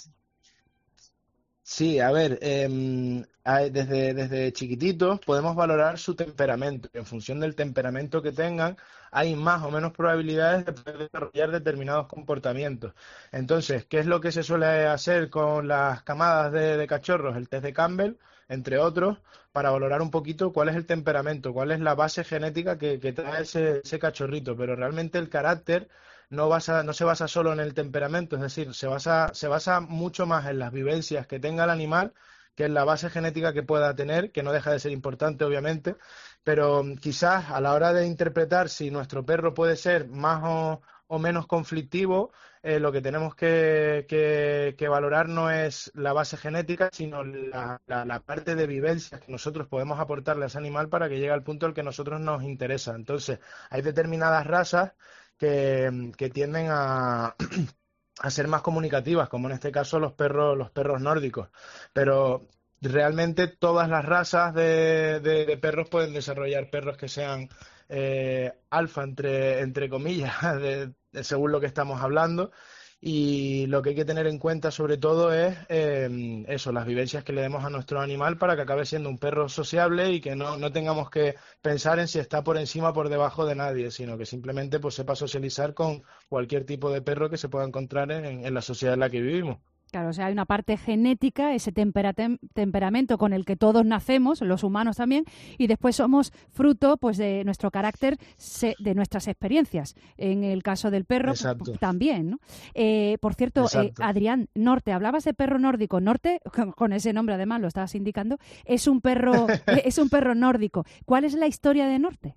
Speaker 19: Sí, a ver, eh, desde, desde chiquititos podemos valorar su temperamento. En función del temperamento que tengan, hay más o menos probabilidades de poder desarrollar determinados comportamientos. Entonces, ¿qué es lo que se suele hacer con las camadas de, de cachorros? El test de Campbell, entre otros, para valorar un poquito cuál es el temperamento, cuál es la base genética que, que trae ese, ese cachorrito. Pero realmente el carácter no basa, no se basa solo en el temperamento, es decir, se basa, se basa mucho más en las vivencias que tenga el animal que en la base genética que pueda tener, que no deja de ser importante, obviamente, pero quizás a la hora de interpretar si nuestro perro puede ser más o, o menos conflictivo, eh, lo que tenemos que, que, que valorar no es la base genética, sino la, la, la parte de vivencias que nosotros podemos aportarle a ese animal para que llegue al punto al que a nosotros nos interesa. Entonces, hay determinadas razas que, que tienden a, a ser más comunicativas, como en este caso los perros, los perros nórdicos. Pero realmente todas las razas de, de, de perros pueden desarrollar perros que sean eh, alfa, entre, entre comillas, de, de, según lo que estamos hablando. y lo que hay que tener en cuenta sobre todo es eh, eso, las vivencias que le demos a nuestro animal para que acabe siendo un perro sociable y que no, no tengamos que pensar en si está por encima o por debajo de nadie, sino que simplemente pues sepa socializar con cualquier tipo de perro que se pueda encontrar en, en la sociedad en la que vivimos.
Speaker 3: Claro, o sea, hay una parte genética, ese tempera tem- temperamento con el que todos nacemos, los humanos también, y después somos fruto pues de nuestro carácter, se- de nuestras experiencias. En el caso del perro
Speaker 19: Exacto.
Speaker 3: p- también, ¿no? Eh, por cierto, eh,
Speaker 19: Exacto.
Speaker 3: Adrián, Norte, hablabas de perro nórdico. Norte, con, con ese nombre además lo estabas indicando, es un perro, es un perro nórdico. ¿Cuál es la historia de Norte?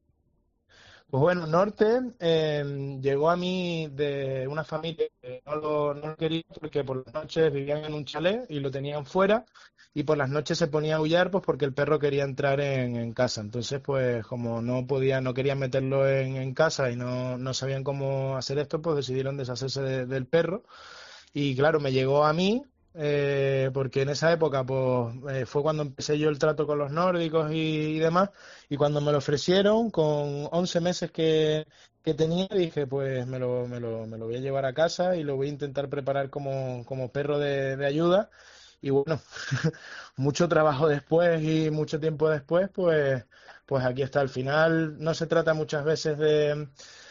Speaker 19: Pues bueno, Norte eh, llegó a mí de una familia que no lo, no lo quería porque por las noches vivían en un chalet y lo tenían fuera y por las noches se ponía a aullar pues porque el perro quería entrar en, en casa. Entonces pues como no podía, no querían meterlo en, en casa y no, no sabían cómo hacer esto, pues decidieron deshacerse de- del perro. Y claro, me llegó a mí eh, porque en esa época pues eh, fue cuando empecé yo el trato con los nórdicos y, y demás, y cuando me lo ofrecieron con once meses que, que tenía, dije pues me lo, me lo, me lo voy a llevar a casa y lo voy a intentar preparar como, como perro de, de ayuda. Y bueno, mucho trabajo después y mucho tiempo después, pues, pues aquí está. Al final no se trata muchas veces de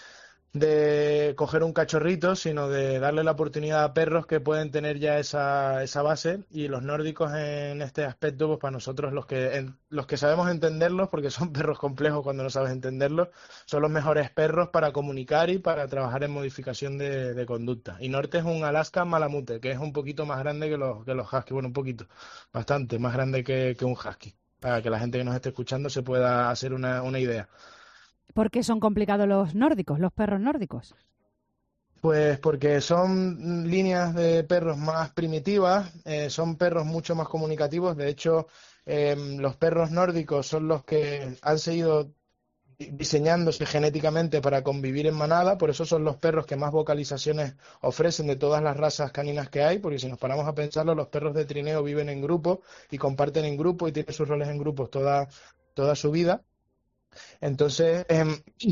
Speaker 19: de coger un cachorrito, sino de darle la oportunidad a perros que pueden tener ya esa, esa base, y los nórdicos en este aspecto, pues para nosotros los que en, los que sabemos entenderlos, porque son perros complejos cuando no sabes entenderlos, son los mejores perros para comunicar y para trabajar en modificación de, de conducta. Y Norte es un Alaska Malamute, que es un poquito más grande que los, que los husky, bueno, un poquito, bastante más grande que, que un husky, para que la gente que nos esté escuchando se pueda hacer una, una idea.
Speaker 3: ¿Por qué son complicados los nórdicos, los perros nórdicos?
Speaker 19: Pues porque son líneas de perros más primitivas, eh, son perros mucho más comunicativos. De hecho, eh, los perros nórdicos son los que han seguido di- diseñándose genéticamente para convivir en manada, por eso son los perros que más vocalizaciones ofrecen de todas las razas caninas que hay, porque si nos paramos a pensarlo, los perros de trineo viven en grupo y comparten en grupo y tienen sus roles en grupos toda, toda su vida. Entonces, eh,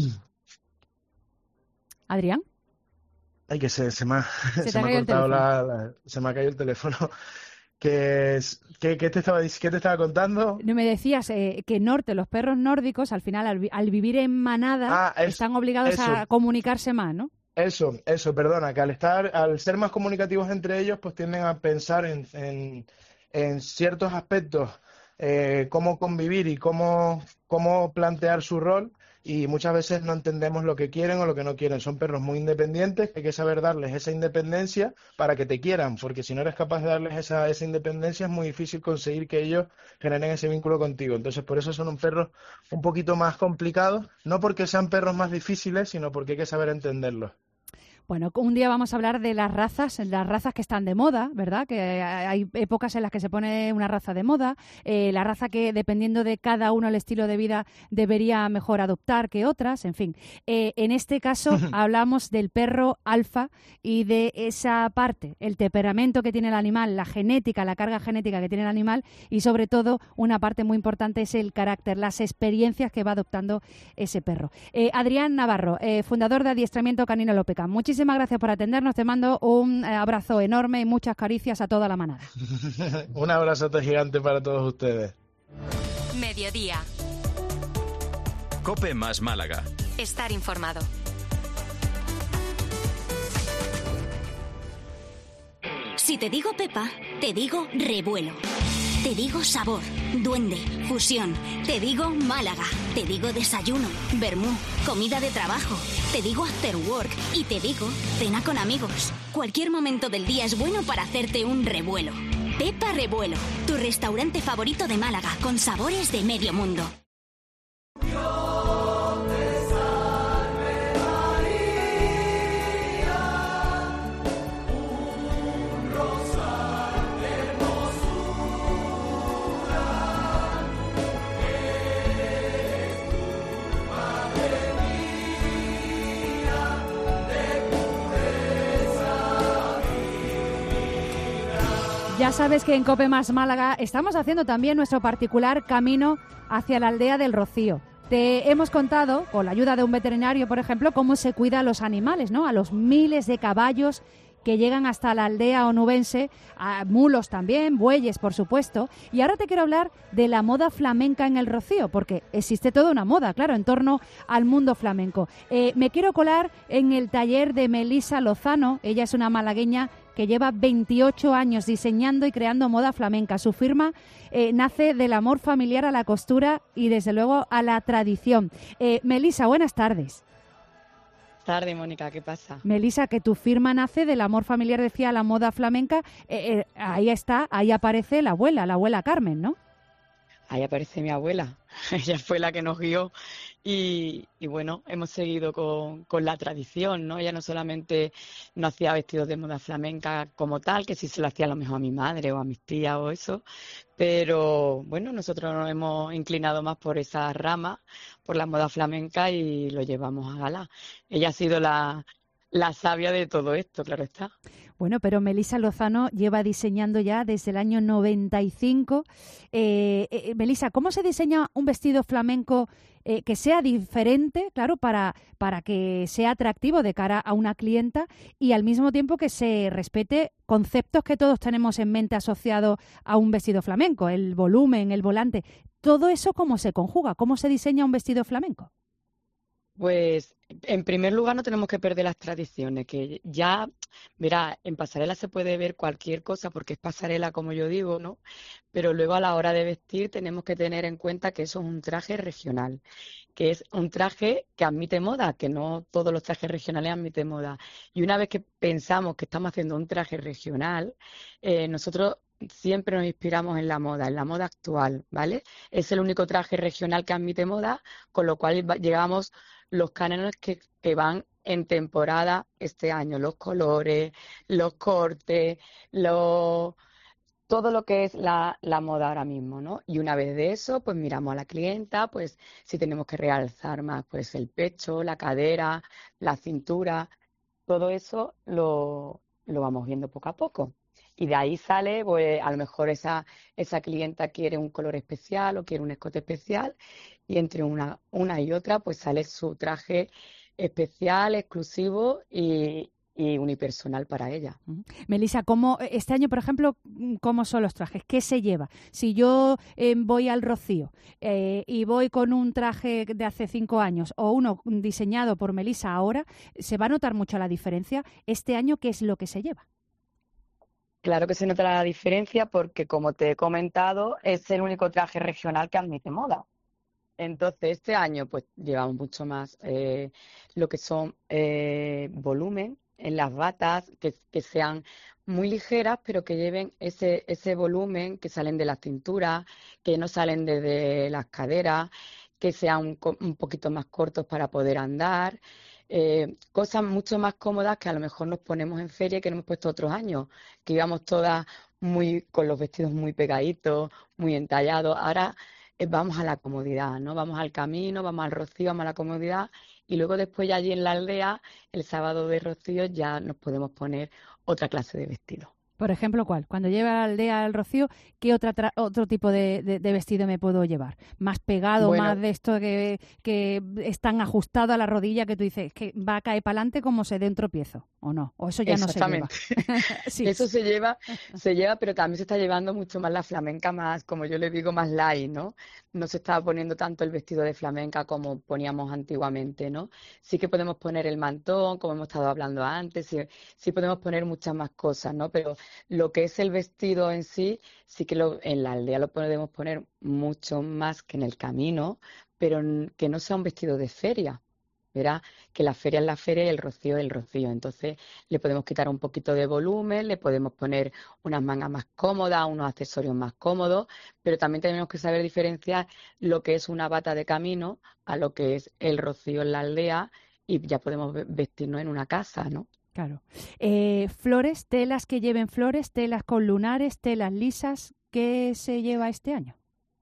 Speaker 3: Adrián.
Speaker 19: ay, que se, se me ha,
Speaker 3: Se te
Speaker 19: se
Speaker 3: ha
Speaker 19: me ha
Speaker 3: caído el
Speaker 19: cortado
Speaker 3: teléfono.
Speaker 19: la, la- se me ha caído el teléfono. ¿Qué, es- qué, qué te estaba, dic- qué te estaba contando?
Speaker 3: No, me decías eh, que Norte, los perros nórdicos, al final, al, vi- al vivir en manada,
Speaker 19: Ah, es-
Speaker 3: están obligados a
Speaker 19: eso.
Speaker 3: comunicarse más, ¿no?
Speaker 19: Eso, eso, perdona, que al estar, al ser más comunicativos entre ellos, pues tienden a pensar en, en, en ciertos aspectos, eh, cómo convivir y cómo, cómo plantear su rol, y muchas veces no entendemos lo que quieren o lo que no quieren. Son perros muy independientes, que hay que saber darles esa independencia para que te quieran, porque si no eres capaz de darles esa, esa independencia es muy difícil conseguir que ellos generen ese vínculo contigo. Entonces, por eso son un perros un poquito más complicados, no porque sean perros más difíciles, sino porque hay que saber entenderlos.
Speaker 3: Bueno, un día vamos a hablar de las razas, las razas que están de moda, ¿verdad? Que hay épocas en las que se pone una raza de moda, eh, la raza que dependiendo de cada uno el estilo de vida debería mejor adoptar que otras, en fin. Eh, en este caso hablamos del perro alfa y de esa parte, el temperamento que tiene el animal, la genética, la carga genética que tiene el animal, y sobre todo una parte muy importante es el carácter, las experiencias que va adoptando ese perro. Eh, Adrián Navarro, eh, fundador de Adiestramiento Canino Lopecan, muchísimas gracias por atendernos, te mando un eh, abrazo enorme y muchas caricias a toda la manada.
Speaker 19: Un abrazote gigante para todos ustedes.
Speaker 12: Mediodía.
Speaker 16: Cope más Málaga.
Speaker 12: Estar informado.
Speaker 13: Si te digo Pepa, te digo revuelo. Te digo sabor, duende, fusión. Te digo Málaga. Te digo desayuno, vermú, comida de trabajo. Te digo after work y te digo cena con amigos. Cualquier momento del día es bueno para hacerte un revuelo. Pepa Revuelo, tu restaurante favorito de Málaga con sabores de medio mundo.
Speaker 3: Ya sabes que en Cope Más Málaga estamos haciendo también nuestro particular camino hacia la aldea del Rocío. Te hemos contado, con la ayuda de un veterinario, por ejemplo, cómo se cuida a los animales, ¿no? A los miles de caballos que llegan hasta la aldea onubense, a mulos también, bueyes, por supuesto. Y ahora te quiero hablar de la moda flamenca en el Rocío, porque existe toda una moda, claro, en torno al mundo flamenco. Eh, me quiero colar en el taller de Melisa Lozano. Ella es una malagueña que lleva veintiocho años diseñando y creando moda flamenca. Su firma eh, nace del amor familiar a la costura y, desde luego, a la tradición. Eh, Melisa, buenas tardes.
Speaker 5: Tarde, Mónica, ¿qué pasa?
Speaker 3: Melisa, que tu firma nace del amor familiar, decía, a la moda flamenca. Eh, eh, ahí está, ahí aparece la abuela, la abuela Carmen, ¿no?
Speaker 5: Ahí aparece mi abuela. Ella fue la que nos guió y, y bueno, hemos seguido con, con la tradición, ¿no? Ella no solamente no hacía vestidos de moda flamenca como tal, que sí se lo hacía a lo mejor a mi madre o a mis tías o eso, pero bueno, nosotros nos hemos inclinado más por esa rama, por la moda flamenca y lo llevamos a gala. Ella ha sido la, la sabia de todo esto, claro está.
Speaker 3: Bueno, pero Melisa Lozano lleva diseñando ya desde el año noventa y cinco. Eh, eh, Melisa, ¿cómo se diseña un vestido flamenco eh, que sea diferente, claro, para, para que sea atractivo de cara a una clienta y al mismo tiempo que se respete conceptos que todos tenemos en mente asociados a un vestido flamenco, el volumen, el volante? ¿Todo eso cómo se conjuga? ¿Cómo se diseña un vestido flamenco?
Speaker 5: Pues, en primer lugar, no tenemos que perder las tradiciones, que ya, verá, en pasarela se puede ver cualquier cosa porque es pasarela, como yo digo, ¿no? Pero luego a la hora de vestir tenemos que tener en cuenta que eso es un traje regional, que es un traje que admite moda, que no todos los trajes regionales admiten moda. Y una vez que pensamos que estamos haciendo un traje regional, eh, nosotros siempre nos inspiramos en la moda, en la moda actual, ¿vale? Es el único traje regional que admite moda, con lo cual llegamos los cánones que, que van en temporada este año, los colores, los cortes, los, todo lo que es la, la moda ahora mismo, ¿no? Y una vez de eso, pues miramos a la clienta, pues si tenemos que realzar más, pues el pecho, la cadera, la cintura, todo eso lo, lo vamos viendo poco a poco. Y de ahí sale, pues a lo mejor esa, esa clienta quiere un color especial o quiere un escote especial y entre una, una y otra pues sale su traje especial, exclusivo y, y unipersonal para ella.
Speaker 3: Melisa, ¿cómo, este año, por ejemplo, cómo son los trajes? ¿Qué se lleva? Si yo eh, voy al Rocío eh, y voy con un traje de hace cinco años o uno diseñado por Melisa ahora, ¿se va a notar mucho la diferencia? Este año, ¿qué es lo que se lleva?
Speaker 5: Claro que se nota la diferencia porque, como te he comentado, es el único traje regional que admite moda. Entonces, este año pues llevamos mucho más eh, lo que son eh, volumen en las batas, que, que sean muy ligeras, pero que lleven ese, ese volumen, que salen de la cintura, que no salen desde las caderas, que sean un, un poquito más cortos para poder andar. Eh, cosas mucho más cómodas que a lo mejor nos ponemos en feria y que no hemos puesto otros años, que íbamos todas muy con los vestidos muy pegaditos, muy entallados. Ahora eh, vamos a la comodidad, ¿no? Vamos al camino, vamos al Rocío, vamos a la comodidad y luego después ya allí en la aldea, el sábado de Rocío, ya nos podemos poner otra clase de vestido.
Speaker 3: Por ejemplo, ¿cuál? Cuando lleve a la aldea al Rocío, ¿qué otra tra- otro tipo de, de, de vestido me puedo llevar? ¿Más pegado, bueno, más de esto que, que es tan ajustado a la rodilla que tú dices que va a caer para adelante como se dé un tropiezo? ¿O no? ¿O eso ya no se lleva?
Speaker 5: Sí. Eso se lleva, se lleva, pero también se está llevando mucho más la flamenca, más, como yo le digo, más light, ¿no? No se está poniendo tanto el vestido de flamenca como poníamos antiguamente, ¿no? Sí que podemos poner el mantón, como hemos estado hablando antes, sí, sí podemos poner muchas más cosas, ¿no? Pero lo que es el vestido en sí, sí que lo, en la aldea lo podemos poner mucho más que en el camino, pero que no sea un vestido de feria. Verá que la feria es la feria y el Rocío es el Rocío. Entonces le podemos quitar un poquito de volumen, le podemos poner unas mangas más cómodas, unos accesorios más cómodos, pero también tenemos que saber diferenciar lo que es una bata de camino a lo que es el Rocío en la aldea y ya podemos vestirnos en una casa, ¿no?
Speaker 3: Claro. Eh, flores, telas que lleven flores, telas con lunares, telas lisas, ¿qué se lleva este año?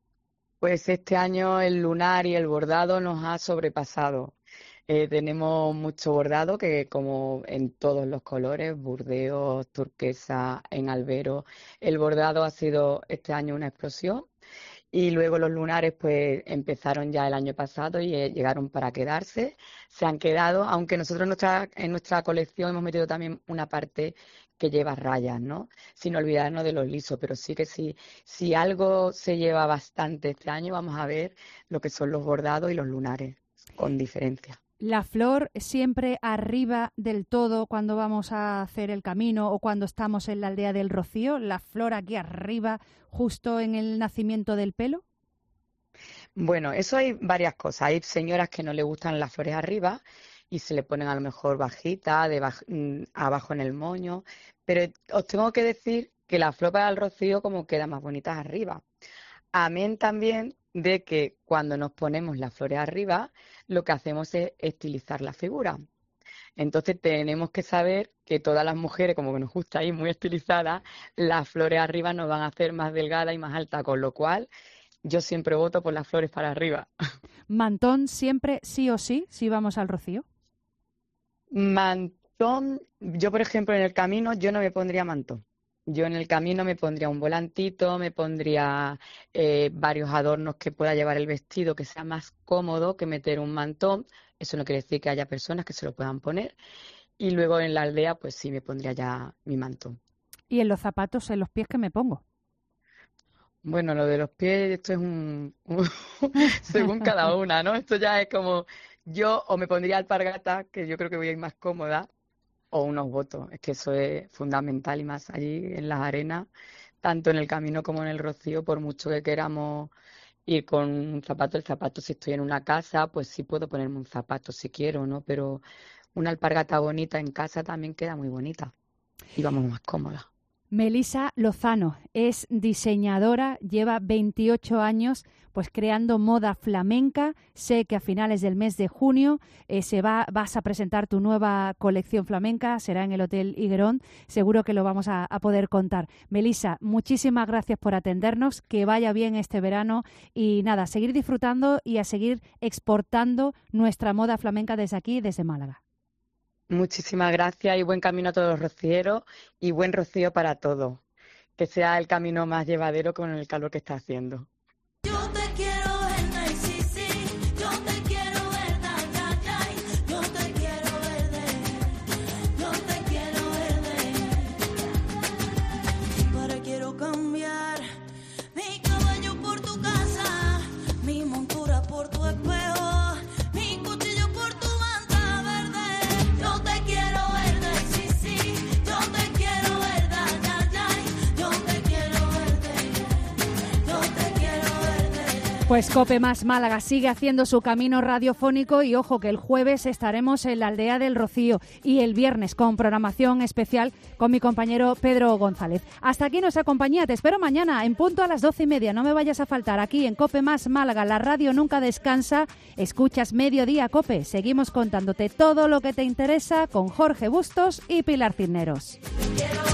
Speaker 5: Pues este año el lunar y el bordado nos ha sobrepasado. Eh, tenemos mucho bordado que, como en todos los colores, burdeos, turquesa, en albero, el bordado ha sido este año una explosión Y luego los lunares pues empezaron ya el año pasado y eh, llegaron para quedarse. Se han quedado, aunque nosotros en nuestra, en nuestra colección hemos metido también una parte que lleva rayas, ¿no? Sin olvidarnos de los lisos, pero sí que sí, si algo se lleva bastante este año, vamos a ver lo que son los bordados y los lunares, con diferencia.
Speaker 3: La flor siempre arriba del todo cuando vamos a hacer el camino o cuando estamos en la aldea del Rocío, la flor aquí arriba justo en el nacimiento del pelo.
Speaker 5: Bueno, eso hay varias cosas. Hay señoras que no le gustan las flores arriba y se le ponen a lo mejor bajita, de baj abajo en el moño, pero os tengo que decir que la flor para el Rocío como queda más bonita arriba. Amén también de que cuando nos ponemos las flores arriba, lo que hacemos es estilizar la figura. Entonces tenemos que saber que todas las mujeres, como que nos gusta ir muy estilizadas, las flores arriba nos van a hacer más delgadas y más altas, con lo cual yo siempre voto por las flores para arriba.
Speaker 3: ¿Mantón siempre sí o sí, si vamos al Rocío?
Speaker 5: Mantón, yo por ejemplo en el camino yo no me pondría mantón. Yo en el camino me pondría un volantito, me pondría eh, varios adornos que pueda llevar el vestido, que sea más cómodo que meter un mantón. Eso no quiere decir que haya personas que se lo puedan poner. Y luego en la aldea, pues sí, me pondría ya mi mantón.
Speaker 3: ¿Y en los zapatos, en los pies, qué me pongo?
Speaker 5: Bueno, lo de los pies, esto es un, un según cada una, ¿no? Esto ya es como, yo o me pondría alpargatas, que yo creo que voy a ir más cómoda, o unos botos. Es que eso es fundamental y más allí en las arenas, tanto en el camino como en el Rocío, por mucho que queramos ir con un zapato, el zapato, si estoy en una casa, pues sí puedo ponerme un zapato si quiero, ¿no? Pero una alpargata bonita en casa también queda muy bonita y vamos más cómoda.
Speaker 3: Melisa Lozano es diseñadora, lleva veintiocho años pues creando moda flamenca. Sé que a finales del mes de junio eh, se va, vas a presentar tu nueva colección flamenca, será en el Hotel Higuerón, seguro que lo vamos a, a poder contar. Melisa, muchísimas gracias por atendernos, que vaya bien este verano y nada, seguir disfrutando y a seguir exportando nuestra moda flamenca desde aquí, desde Málaga.
Speaker 5: Muchísimas gracias y buen camino a todos los rocieros y buen rocío para todos. Que sea el camino más llevadero con el calor que está haciendo.
Speaker 3: Pues Cope Más Málaga sigue haciendo su camino radiofónico y ojo que el jueves estaremos en la aldea del Rocío y el viernes con programación especial con mi compañero Pedro González. Hasta aquí nuestra compañía, te espero mañana en punto a las doce y media, no me vayas a faltar aquí en Cope Más Málaga, la radio nunca descansa, escuchas Mediodía Cope, seguimos contándote todo lo que te interesa con Jorge Bustos y Pilar Cisneros.